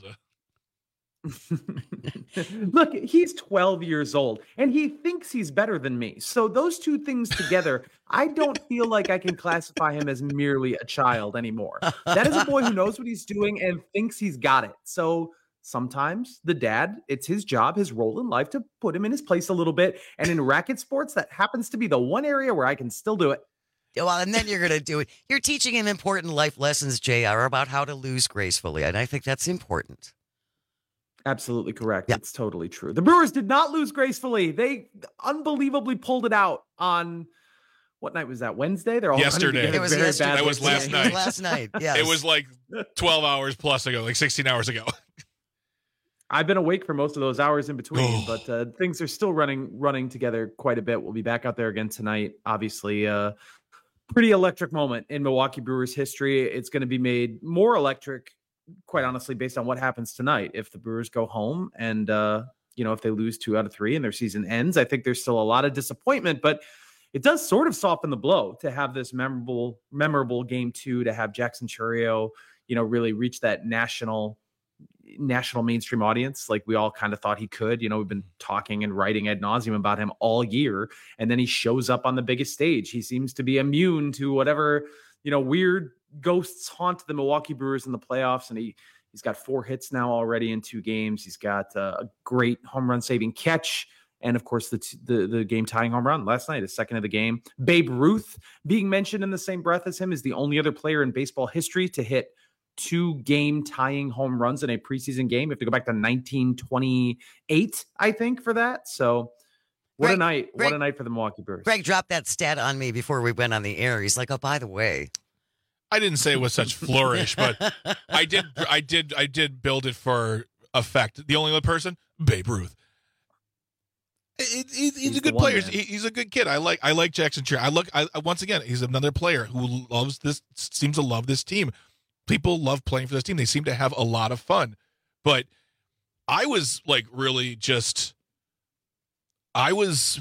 Look, he's twelve years old and he thinks he's better than me. So those two things together, I don't feel like I can classify him as merely a child anymore. That is a boy who knows what he's doing and thinks he's got it. So sometimes the dad, it's his job, his role in life to put him in his place a little bit. And in racket sports, that happens to be the one area where I can still do it. Well, and then you're going to do it. You're teaching him important life lessons, J R, about how to lose gracefully. And I think that's important. Absolutely correct. Yep. It's totally true. The Brewers did not lose gracefully. They unbelievably pulled it out on what night was that? Wednesday? They're all yesterday. It was yesterday. That was last night. It was last night. Yes. It was like twelve hours plus ago, like sixteen hours ago. I've been awake for most of those hours in between, but uh, things are still running running together quite a bit. We'll be back out there again tonight. Obviously, uh, pretty electric moment in Milwaukee Brewers history. It's going to be made more electric, quite honestly, based on what happens tonight. If the Brewers go home and, uh, you know, if they lose two out of three and their season ends, I think there's still a lot of disappointment, but it does sort of soften the blow to have this memorable, memorable game two, to have Jackson Chourio, you know, really reach that national, national mainstream audience. Like we all kind of thought he could. You know, we've been talking and writing ad nauseum about him all year. And then he shows up on the biggest stage. He seems to be immune to whatever, you know, weird ghosts haunt the Milwaukee Brewers in the playoffs, and he he's got four hits now already in two games. He's got uh, a great home run saving catch, and of course the the, the game tying home run last night, the second of the game. Babe Ruth being mentioned in the same breath as him is the only other player in baseball history to hit two game tying home runs in a preseason game. You have to go back to nineteen twenty-eight, I think, for that. So what Greg, a night! Greg, what a night for the Milwaukee Brewers. Greg dropped that stat on me before we went on the air. He's like, "Oh, by the way." I didn't say it was such flourish, but I did, I did, I did build it for effect. The only other person, Babe Ruth. It, it, he's, he's a good player. He, he's a good kid. I like, I like Jackson Chourio. I look, I once again, he's another player who loves this, seems to love this team. People love playing for this team. They seem to have a lot of fun. But I was like really just, I was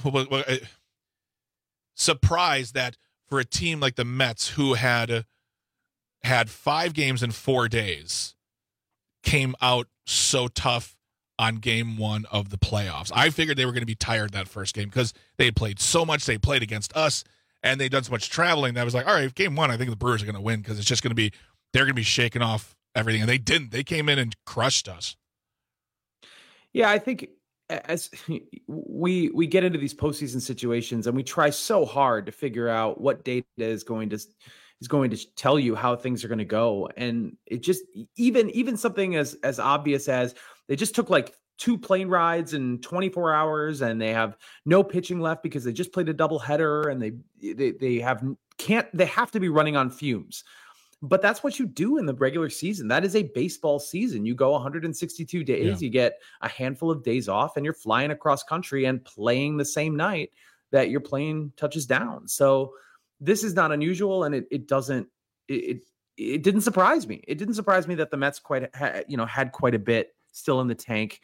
surprised that for a team like the Mets, who had had five games in four days, came out so tough on game one of the playoffs. I figured they were going to be tired that first game because they had played so much. They played against us, and they'd done so much traveling that I was like, all right, game one, I think the Brewers are going to win because it's just going to be, they're going to be shaking off everything. And they didn't. They came in and crushed us. Yeah, I think as we we get into these postseason situations and we try so hard to figure out what data is going to is going to tell you how things are going to go, and it just even even something as as obvious as they just took like two plane rides in twenty-four hours and they have no pitching left because they just played a doubleheader and they they they have can't they have to be running on fumes. But that's what you do in the regular season. That is a baseball season. You go one hundred sixty-two days, yeah. You get a handful of days off, and you're flying across country and playing the same night that your plane touches down. So this is not unusual, and it it doesn't it it, it didn't surprise me. It didn't surprise me that the Mets quite ha, you know had quite a bit still in the tank.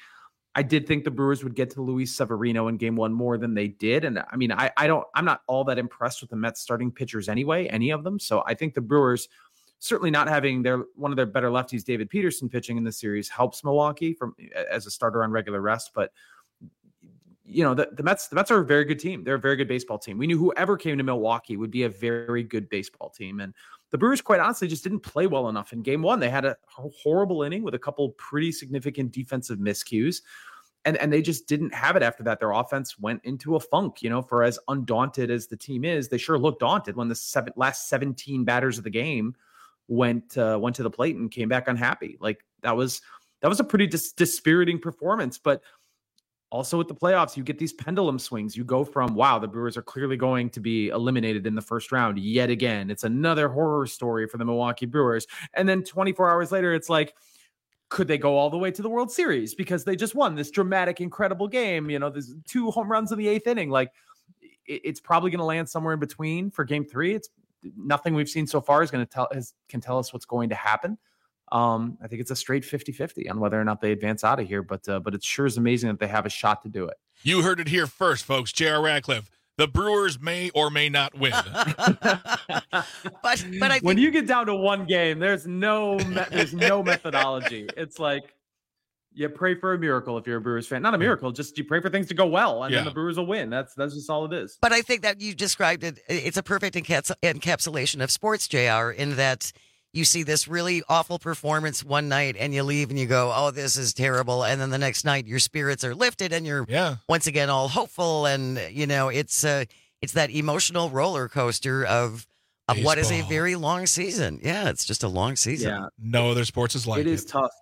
I did think the Brewers would get to Luis Severino in game one more than they did. And I mean, I, I don't, I'm not all that impressed with the Mets starting pitchers anyway, any of them. So I think the Brewers, certainly not having their, one of their better lefties, David Peterson, pitching in the series helps Milwaukee from as a starter on regular rest. But you know, the, the Mets, the Mets are a very good team. They're a very good baseball team. We knew whoever came to Milwaukee would be a very good baseball team. And the Brewers, quite honestly, just didn't play well enough in game one. They had a horrible inning with a couple pretty significant defensive miscues. And, and they just didn't have it after that. Their offense went into a funk, you know, for as undaunted as the team is. They sure looked daunted when the seven, last seventeen batters of the game went uh, went to the plate and came back unhappy. Like that was that was a pretty dis- dispiriting performance. But also with the playoffs, you get these pendulum swings. You go from, wow, the Brewers are clearly going to be eliminated in the first round yet again. It's another horror story for the Milwaukee Brewers. And then twenty-four hours later, it's like, could they go all the way to the World Series because they just won this dramatic, incredible game? You know, there's two home runs in the eighth inning. Like it, it's probably going to land somewhere in between for game three. It's nothing we've seen so far is going to tell is, can tell us what's going to happen. Um, I think it's a straight fifty-fifty on whether or not they advance out of here, but uh, but it sure is amazing that they have a shot to do it. You heard it here first, folks. J R. Radcliffe. The Brewers may or may not win. but but I think- when you get down to one game, there's no me- there's no methodology. It's like you pray for a miracle if you're a Brewers fan. Not a miracle, just you pray for things to go well, and Yeah. then the Brewers will win. That's that's just all it is. But I think that you described it. It's a perfect encaps- encapsulation of sports, J R, in that you see this really awful performance one night and you leave and you go, oh, this is terrible. And then the next night your spirits are lifted and you're yeah. once again all hopeful. And, you know, it's uh, it's that emotional roller coaster of of what is a Baseball. very long season. Yeah, it's just a long season. Yeah. No other sports is like it it. is tough.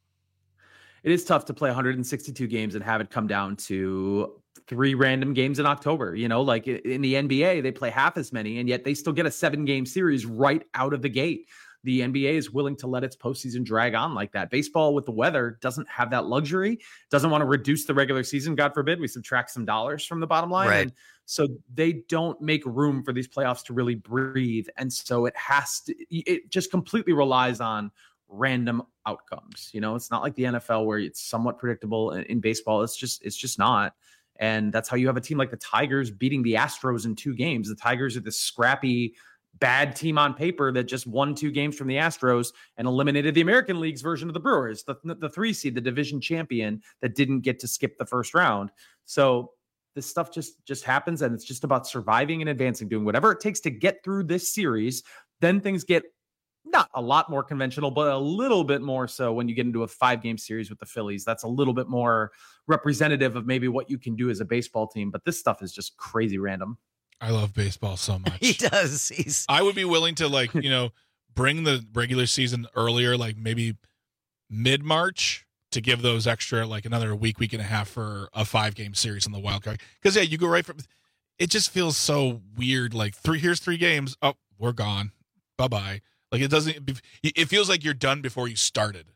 It is tough to play one hundred sixty-two games and have it come down to three random games in October. You know, like in the N B A, they play half as many, and yet they still get a seven game series right out of the gate. The N B A is willing to let its postseason drag on like that. Baseball with the weather doesn't have that luxury, doesn't want to reduce the regular season. God forbid we subtract some dollars from the bottom line. Right. And so they don't make room for these playoffs to really breathe. And so it has to, it just completely relies on random outcomes. You know, it's not like the N F L where it's somewhat predictable. In, in baseball, it's just, it's just not. And that's how you have a team like the Tigers beating the Astros in two games. The Tigers are this scrappy, bad team on paper that just won two games from the Astros and eliminated the American League's version of the Brewers, the, the three seed, the division champion that didn't get to skip the first round. So this stuff just, just happens, and it's just about surviving and advancing, doing whatever it takes to get through this series. Then things get not a lot more conventional, but a little bit more so when you get into a five game series with the Phillies. That's a little bit more representative of maybe what you can do as a baseball team, but this stuff is just crazy random. I love baseball so much. He does. He's I would be willing to, like, you know, bring the regular season earlier, like maybe mid-March, to give those extra, like another week, week and a half for a five-game series on the wild card. Because, yeah, you go right from – it just feels so weird. Like, three here's three games. Oh, we're gone. Bye-bye. Like, it doesn't – it feels like you're done before you started.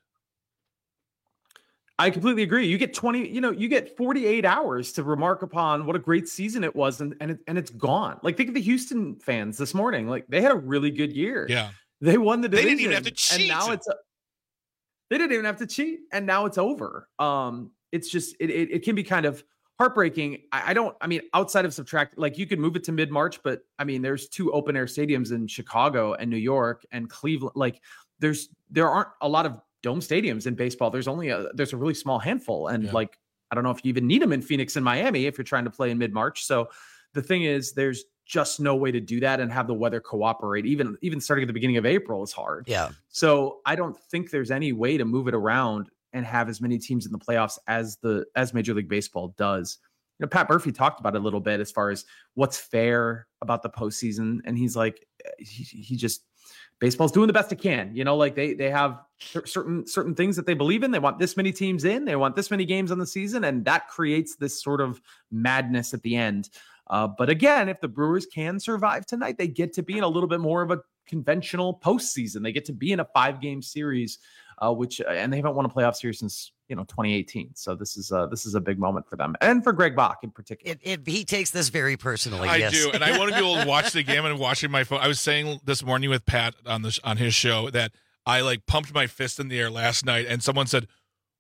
I completely agree. You get twenty, you know, you get forty-eight hours to remark upon what a great season it was, and and, it, and it's gone. Like, think of the Houston fans this morning. Like, they had a really good year. Yeah. They won the They division. didn't even have to cheat. And now it's a, they didn't even have to cheat, and now it's over. Um, it's just it it, it can be kind of heartbreaking. I, I don't. I mean, outside of subtract, like you could move it to mid March, but I mean, there's two open air stadiums in Chicago and New York and Cleveland. Like, there's there aren't a lot of dome stadiums in baseball. There's only a there's a really small handful, and Yeah. like I don't know if you even need them in Phoenix and Miami if you're trying to play in mid March. So the thing is, there's just no way to do that and have the weather cooperate. Even even starting at the beginning of April is hard. yeah. So I don't think there's any way to move it around and have as many teams in the playoffs as the as Major League Baseball does. You know, Pat Murphy talked about it a little bit as far as what's fair about the postseason, and he's like, he, he just baseball's doing the best it can. You know, like they they have cer- certain certain things that they believe in. They want this many teams in. They want this many games on the season, and that creates this sort of madness at the end. Uh, but again, if the Brewers can survive tonight, they get to be in a little bit more of a conventional postseason. They get to be in a five-game series, uh, which and they haven't won a playoff series since you know twenty eighteen. So this is a, this is a big moment for them and for Greg Bach in particular. It, it he takes this very personally. I yes. do, and I want to be able to watch the game and watching my phone. I was saying this morning with Pat on the on his show that I like pumped my fist in the air last night, and someone said,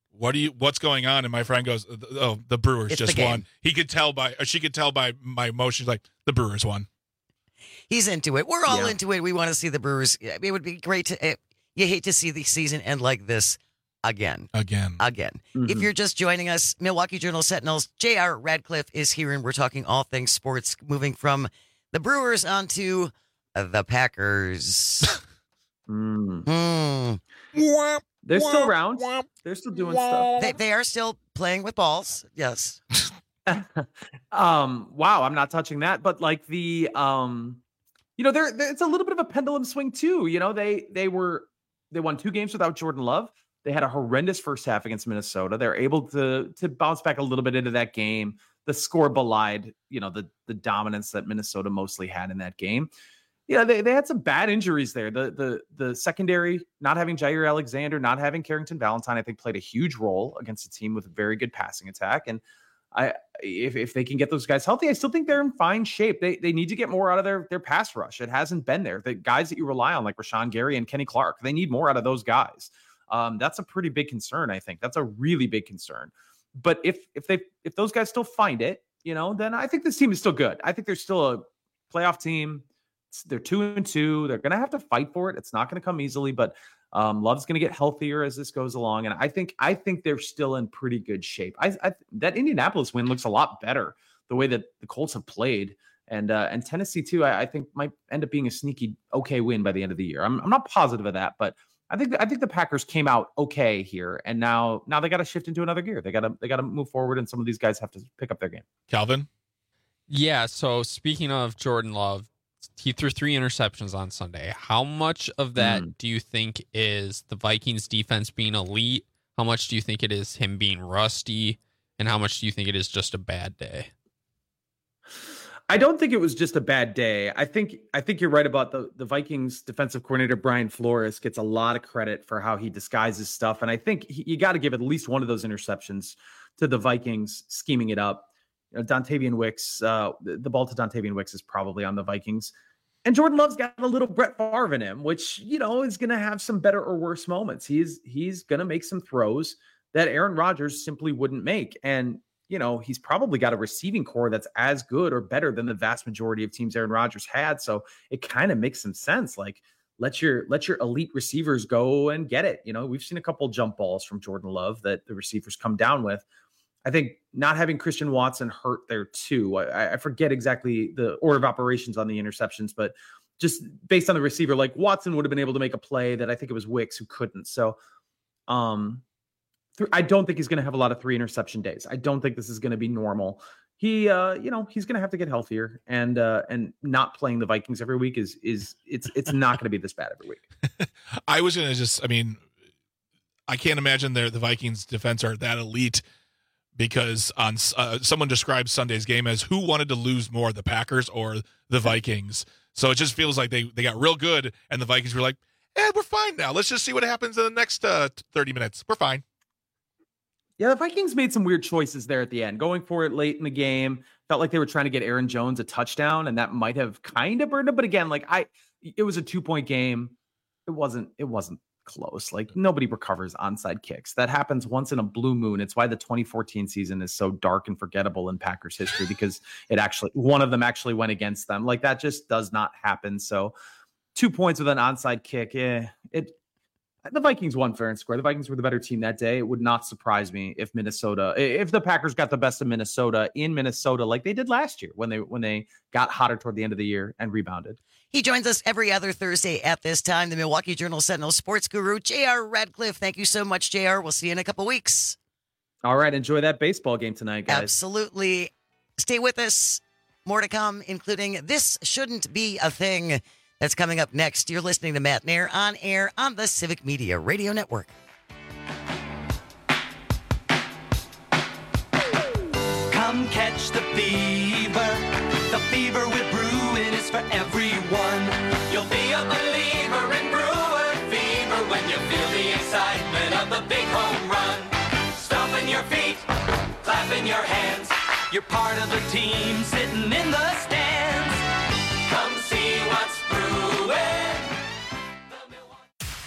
what do you? What's going on? And my friend goes, "Oh, the Brewers It's just the game. won." He could tell by, or she could tell by my emotions, like the Brewers won. He's into it. We're all Yeah. into it. We want to see the Brewers. It would be great to. Uh, you hate to see the season end like this again. Again. Again. Mhm. If you're just joining us, Milwaukee Journal Sentinels, J R Radcliffe is here, and we're talking all things sports, moving from the Brewers onto uh, the Packers. Mm. Mm. They're still around. They're still doing stuff. They, they are still playing with balls. Yes. um. Wow. I'm not touching that. But like the um, you know, they're, they're it's a little bit of a pendulum swing too. You know, they they were they won two games without Jordan Love. They had a horrendous first half against Minnesota. They're able to to bounce back a little bit into that game. The score belied, you know, the the dominance that Minnesota mostly had in that game. Yeah, they, they had some bad injuries there. The the the secondary, not having Jair Alexander, not having Carrington Valentine, I think played a huge role against a team with a very good passing attack. And I if if they can get those guys healthy, I still think they're in fine shape. They they need to get more out of their their pass rush. It hasn't been there. The guys that you rely on, like Rashawn Gary and Kenny Clark, they need more out of those guys. Um, that's a pretty big concern, I think. That's a really big concern. But if if they if those guys still find it, you know, then I think this team is still good. I think they're still a playoff team. They're two and two. They're going to have to fight for it. It's not going to come easily, but um, Love's going to get healthier as this goes along. And I think I think they're still in pretty good shape. I, I that Indianapolis win looks a lot better the way that the Colts have played, and uh, and Tennessee too. I, I think might end up being a sneaky okay win by the end of the year. I'm I'm not positive of that, but I think I think the Packers came out okay here, and now now they got to shift into another gear. They got to they got to move forward, and some of these guys have to pick up their game. Calvin? Yeah, so speaking of Jordan Love, he threw three interceptions on Sunday. How much of that Mm. do you think is the Vikings defense being elite? How much do you think it is him being rusty? And how much do you think it is just a bad day? I don't think it was just a bad day. I think I think you're right about the, the Vikings defensive coordinator, Brian Flores, gets a lot of credit for how he disguises stuff. And I think he, you got to give at least one of those interceptions to the Vikings scheming it up. You know, Dontavian Wicks, uh, the, the ball to Dontavian Wicks is probably on the Vikings. And Jordan Love's got a little Brett Favre in him, which, you know, is going to have some better or worse moments. He's he's going to make some throws that Aaron Rodgers simply wouldn't make. And you know, he's probably got a receiving core that's as good or better than the vast majority of teams Aaron Rodgers had. So it kind of makes some sense. Like, let your let your elite receivers go and get it. You know, we've seen a couple jump balls from Jordan Love that the receivers come down with. I think not having Christian Watson hurt there too. I, I forget exactly the order of operations on the interceptions, but just based on the receiver, like Watson would have been able to make a play that I think it was Wicks who couldn't. So, um, I don't think he's going to have a lot of three interception days. I don't think this is going to be normal. He, uh, you know, he's going to have to get healthier, and uh, and not playing the Vikings every week is is it's it's not going to be this bad every week. I was going to just, I mean, I can't imagine the the Vikings defense are that elite because on uh, someone described Sunday's game as who wanted to lose more, the Packers or the Vikings. So it just feels like they they got real good, and the Vikings were like, "Eh, we're fine now. Let's just see what happens in the next uh, thirty minutes. We're fine." Yeah, the Vikings made some weird choices there at the end, going for it late in the game. Felt like they were trying to get Aaron Jones a touchdown, and that might have kind of burned him. But again, like I, it was a two point game. It wasn't. It wasn't close. Like nobody recovers onside kicks. That happens once in a blue moon. It's why the twenty fourteen season is so dark and forgettable in Packers history because it actually one of them actually went against them. Like that just does not happen. So two points with an onside kick. Eh, it. The Vikings won fair and square. The Vikings were the better team that day. It would not surprise me if Minnesota, if the Packers got the best of Minnesota in Minnesota, like they did last year when they when they got hotter toward the end of the year and rebounded. He joins us every other Thursday at this time, the Milwaukee Journal Sentinel sports guru, J R Radcliffe. Thank you so much, J R. We'll see you in a couple weeks. All right. Enjoy that baseball game tonight, guys. Absolutely. Stay with us. More to come, including This Shouldn't Be a Thing. That's coming up next. You're listening to Matt Nair on air on the Civic Media Radio Network. Come catch the fever. The fever with Bruin is for everyone. You'll be a believer in Bruin fever when you feel the excitement of the big home run. Stomping your feet, clapping your hands. You're part of the team sitting in the stands. Come see what's brewing.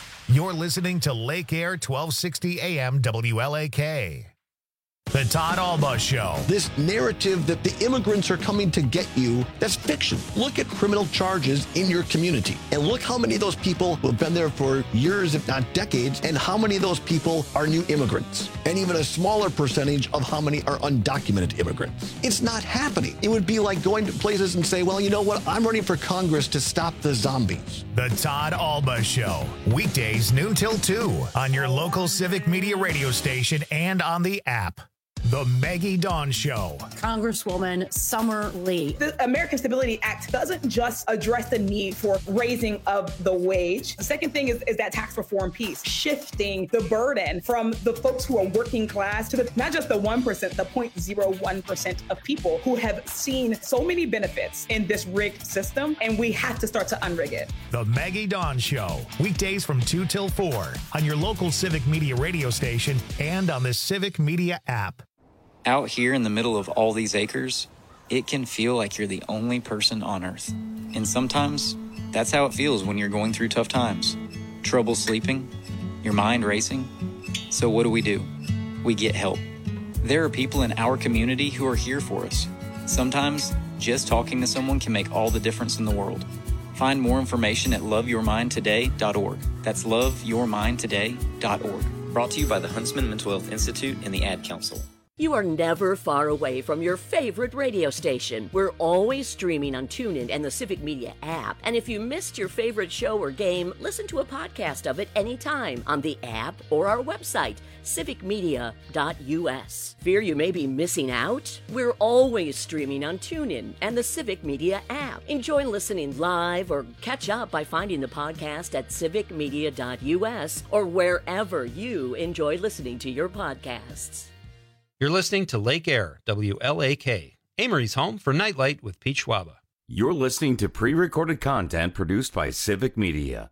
You're listening to Lake Air twelve sixty A M W L A K. The Todd Alba Show. This narrative that the immigrants are coming to get you, that's fiction. Look at criminal charges in your community and look how many of those people who have been there for years, if not decades, and how many of those people are new immigrants, and even a smaller percentage of how many are undocumented immigrants. It's not happening. It would be like going to places and say, well, you know what? I'm running for Congress to stop the zombies. The Todd Alba Show. Weekdays noon till two on your local Civic Media radio station and on the app. The Maggie Dawn Show. Congresswoman Summer Lee. The American Stability Act doesn't just address the need for raising of the wage. The second thing is, is that tax reform piece, shifting the burden from the folks who are working class to the, not just the one percent, the zero point zero one percent of people who have seen so many benefits in this rigged system, and we have to start to unrig it. The Maggie Dawn Show. Weekdays from two till four on your local Civic Media radio station and on the Civic Media app. Out here in the middle of all these acres, it can feel like you're the only person on Earth. And sometimes, that's how it feels when you're going through tough times. Trouble sleeping, your mind racing. So what do we do? We get help. There are people in our community who are here for us. Sometimes, just talking to someone can make all the difference in the world. Find more information at love your mind today dot org. That's love your mind today dot org. Brought to you by the Huntsman Mental Health Institute and the Ad Council. You are never far away from your favorite radio station. We're always streaming on TuneIn and the Civic Media app. And if you missed your favorite show or game, listen to a podcast of it anytime on the app or our website, civic media dot u s. Fear you may be missing out? We're always streaming on TuneIn and the Civic Media app. Enjoy listening live or catch up by finding the podcast at civic media dot u s or wherever you enjoy listening to your podcasts. You're listening to Lake Air, W L A K, Amory's home for Nightlight with Pete Schwaba. You're listening to pre-recorded content produced by Civic Media.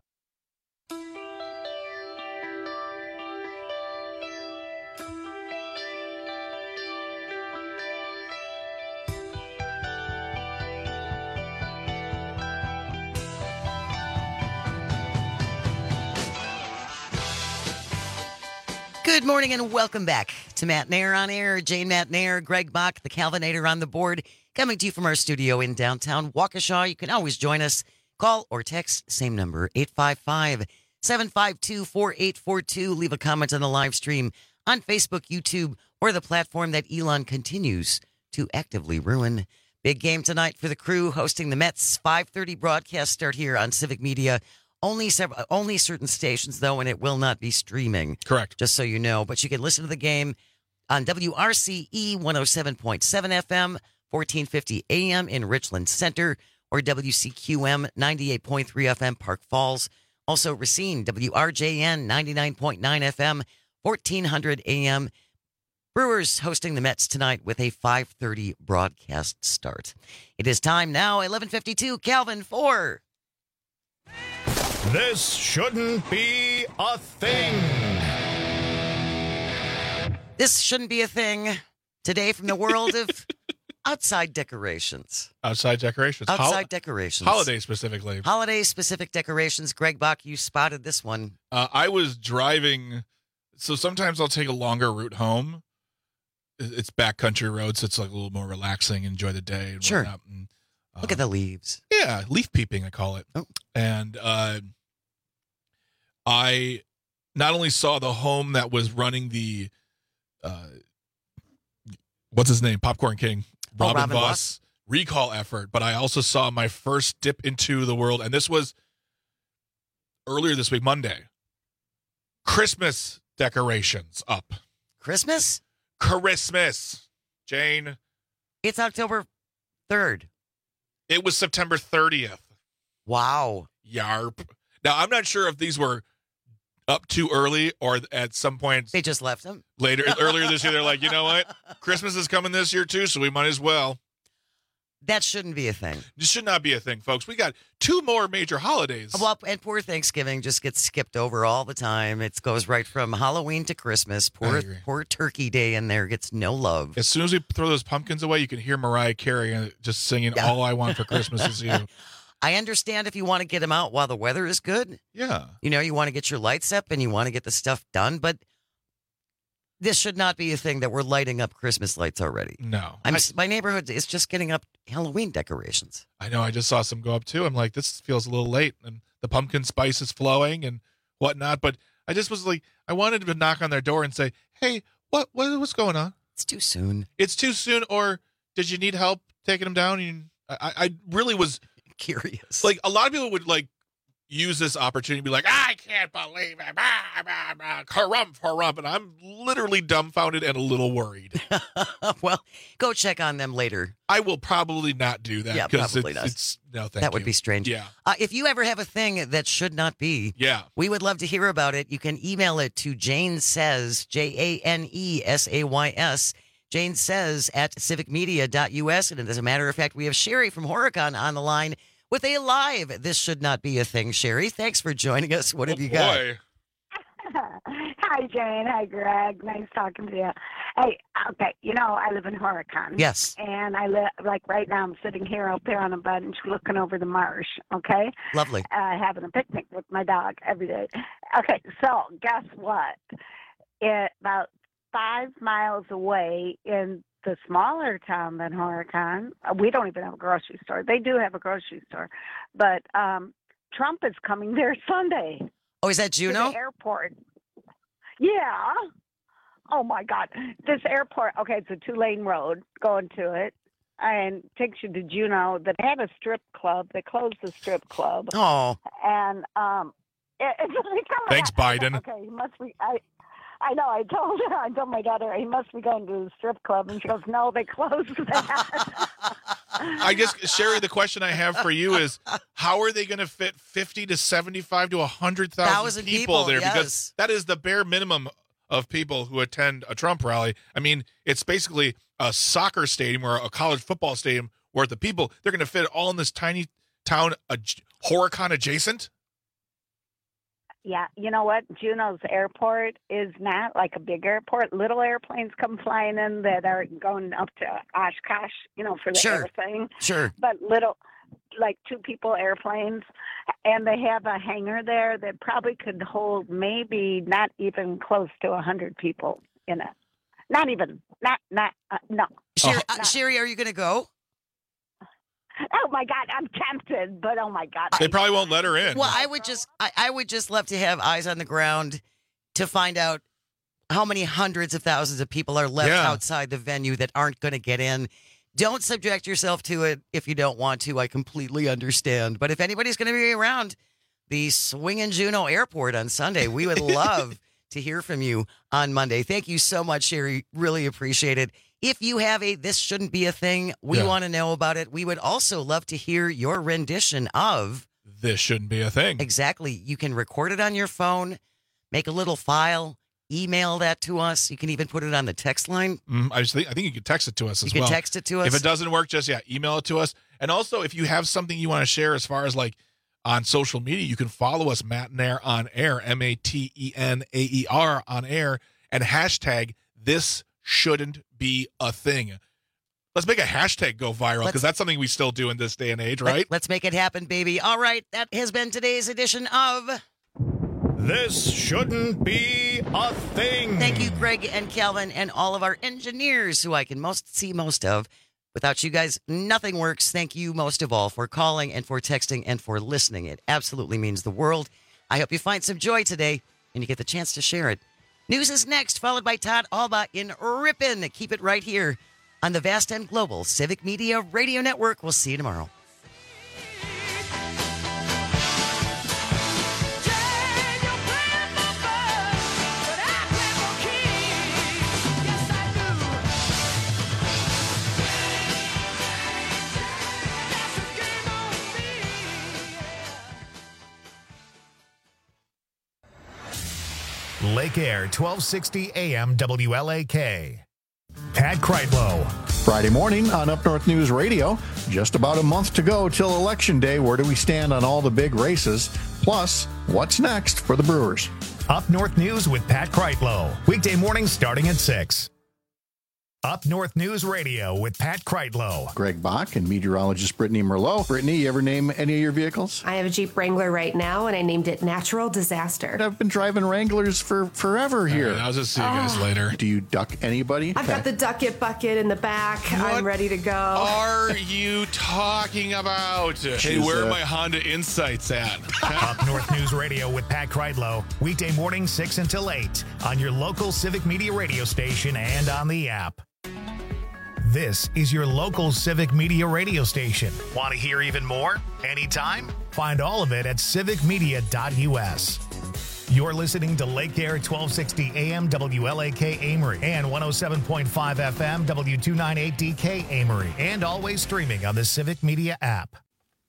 Good morning and welcome back to Matt Nair on Air. Jane Matt Nair, Greg Bach, the Calvinator on the board, coming to you from our studio in downtown Waukesha. You can always join us. Call or text, same number, eight five five, seven five two, four eight four two. Leave a comment on the live stream on Facebook, YouTube, or the platform that Elon continues to actively ruin. Big game tonight for the Crew hosting the Mets. five thirty broadcast start here on Civic Media. Only several, only certain stations, though, and it will not be streaming. Correct. Just so you know. But you can listen to the game on W R C E one oh seven point seven F M, fourteen fifty A M in Richland Center, or W C Q M ninety-eight point three F M, Park Falls. Also, Racine, W R J N ninety-nine point nine F M, fourteen hundred A M. Brewers hosting the Mets tonight with a five thirty broadcast start. It is time now, eleven fifty-two, Calvin, for... This shouldn't be a thing. This shouldn't be a thing. Today from the world of outside decorations. Outside decorations. Outside Hol- decorations. Holiday specifically. Holiday-specific decorations. Greg Bach, you spotted this one. Uh, I was driving, so sometimes I'll take a longer route home. It's backcountry roads, so it's like a little more relaxing, enjoy the day. And sure. And, uh, Look at the leaves. Yeah, leaf peeping, I call it. Oh. And uh, I not only saw the home that was running the, uh, what's his name, Popcorn King, Robin, oh, Robin Voss, Voss recall effort, but I also saw my first dip into the world, and this was earlier this week, Monday. Christmas decorations up. Christmas? Christmas. Jane. It's October third. It was September thirtieth. Wow. Yarp. Now, I'm not sure if these were up too early or at some point. They just left them. Later, earlier this year, they're like, you know what? Christmas is coming this year too, so we might as well. That shouldn't be a thing. This should not be a thing, folks. We got two more major holidays. Well, and poor Thanksgiving just gets skipped over all the time. It goes right from Halloween to Christmas. Poor, poor Turkey Day in there gets no love. As soon as we throw those pumpkins away, you can hear Mariah Carey just singing, Yeah. All I Want for Christmas Is You. I understand if you want to get them out while the weather is good. Yeah. You know, you want to get your lights up and you want to get the stuff done, but this should not be a thing that we're lighting up Christmas lights already. No. I'm, I, my neighborhood is just getting up Halloween decorations. I know. I just saw some go up too. I'm like, this feels a little late, and the pumpkin spice is flowing and whatnot. But I just was like, I wanted to knock on their door and say, hey, what, what what's going on? It's too soon. It's too soon. Or did you need help taking them down? You, I, I really was curious. Like, a lot of people would like use this opportunity to be like, I can't believe it. Bah, bah, bah, harumph, harumph. And I'm literally dumbfounded and a little worried. Well, go check on them later. I will probably not do that. Yeah, probably it's, not. It's, no, thank that would you. be strange. Yeah. Uh, if you ever have a thing that should not be, yeah, we would love to hear about it. You can email it to Jane Says, J A N E S A Y S, Jane Says at civic media dot U S. And as a matter of fact, we have Sherry from Horicon on the line with a live This Should Not Be a Thing. Sherry, thanks for joining us. What have oh, you got? Boy. Hi, Jane. Hi, Greg. Nice talking to you. Hey, okay, you know, I live in Horicon. Yes. And I live, like right now, I'm sitting here out there on a bench looking over the marsh, okay? Lovely. Uh, having a picnic with my dog every day. Okay, so guess what? It, about five miles away in the smaller town than Horicon, we don't even have a grocery store. They do have a grocery store. But um, Trump is coming there Sunday. Oh, is that Juneau? To the airport. Yeah. Oh, my God. This airport, okay, it's a two-lane road going to it, and takes you to Juneau. They have a strip club. They closed the strip club. Oh. And um, it, it's like, thanks, Biden. Okay, he must be. I, I know. I told her. I told my daughter he must be going to the strip club, and she goes, "No, they closed that." I guess, Sherry, the question I have for you is, how are they going to fit fifty to seventy-five to one hundred thousand people, people there? yes. Because that is the bare minimum of people who attend a Trump rally. I mean, it's basically a soccer stadium or a college football stadium worth of people. They're going to fit all in this tiny town, uh, Horicon adjacent. Yeah, you know what? Juneau's airport is not like a big airport. Little airplanes come flying in that are going up to Oshkosh, you know, for the Sure. air thing. Sure. But little, like two people airplanes, and they have a hangar there that probably could hold maybe not even close to a hundred people in it. Not even. Not not uh, no. Sherry, Oh. uh, Sherry, are you going to go? Oh my God, I'm tempted, but oh my God, They probably won't let her in. Well, I would just, I, I would just love to have eyes on the ground to find out how many hundreds of thousands of people are left Yeah. outside the venue that aren't going to get in. Don't subject yourself to it if you don't want to. I completely understand. But if anybody's going to be around the swinging Juneau Airport on Sunday, we would love to hear from you on Monday. Thank you so much, Sherry. Really appreciate it. If you have a This Shouldn't Be a Thing, we Yeah. want to know about it. We would also love to hear your rendition of This Shouldn't Be a Thing. Exactly. You can record it on your phone, make a little file, email that to us. You can even put it on the text line. Mm, I just think I think you could text it to us You as can well. text it to us. If it doesn't work, just yeah, email it to us. And also, if you have something you want to share as far as like on social media, you can follow us, Matt and Air on Air, M A T E N A E R on Air, and hashtag This Shouldn't Be a Thing. Let's make a hashtag go viral, because that's something we still do in this day and age, right? Let's make it happen, baby. All right, that has been today's edition of This Shouldn't Be a Thing. Thank you, Greg and Calvin, and all of our engineers who I can most see most of. Without you guys, nothing works. Thank you most of all for calling and for texting and for listening. It absolutely means the world. I hope you find some joy today and you get the chance to share it. News is next, followed by Todd Alba in Ripon. Keep it right here on the Vast and Global Civic Media Radio Network. We'll see you tomorrow. Lake Air, twelve sixty A M W L A K. Pat Kreitlow. Friday morning on Up North News Radio. Just about a month to go till Election Day. Where do we stand on all the big races? Plus, what's next for the Brewers? Up North News with Pat Kreitlow. Weekday mornings starting at six. Up North News Radio with Pat Kreitlow. Greg Bach and meteorologist Brittany Merlot. Brittany, you ever name any of your vehicles? I have a Jeep Wrangler right now, and I named it Natural Disaster. I've been driving Wranglers for forever here. Right, I'll just see you guys Oh. later. Do you duck anybody? I've got the duck it bucket in the back. I'm ready to go. Are you talking about? Hey, She's, where uh, are my Honda Insights at? Up North News Radio with Pat Kreitlow. Weekday morning six until eight on your local Civic Media radio station and on the app. This is your local Civic Media radio station. Want to hear even more? Anytime? Find all of it at civic media dot u s. You're listening to Lake Air twelve sixty A M W L A K Amory and one oh seven point five F M W two ninety-eight D K Amory, and always streaming on the Civic Media app.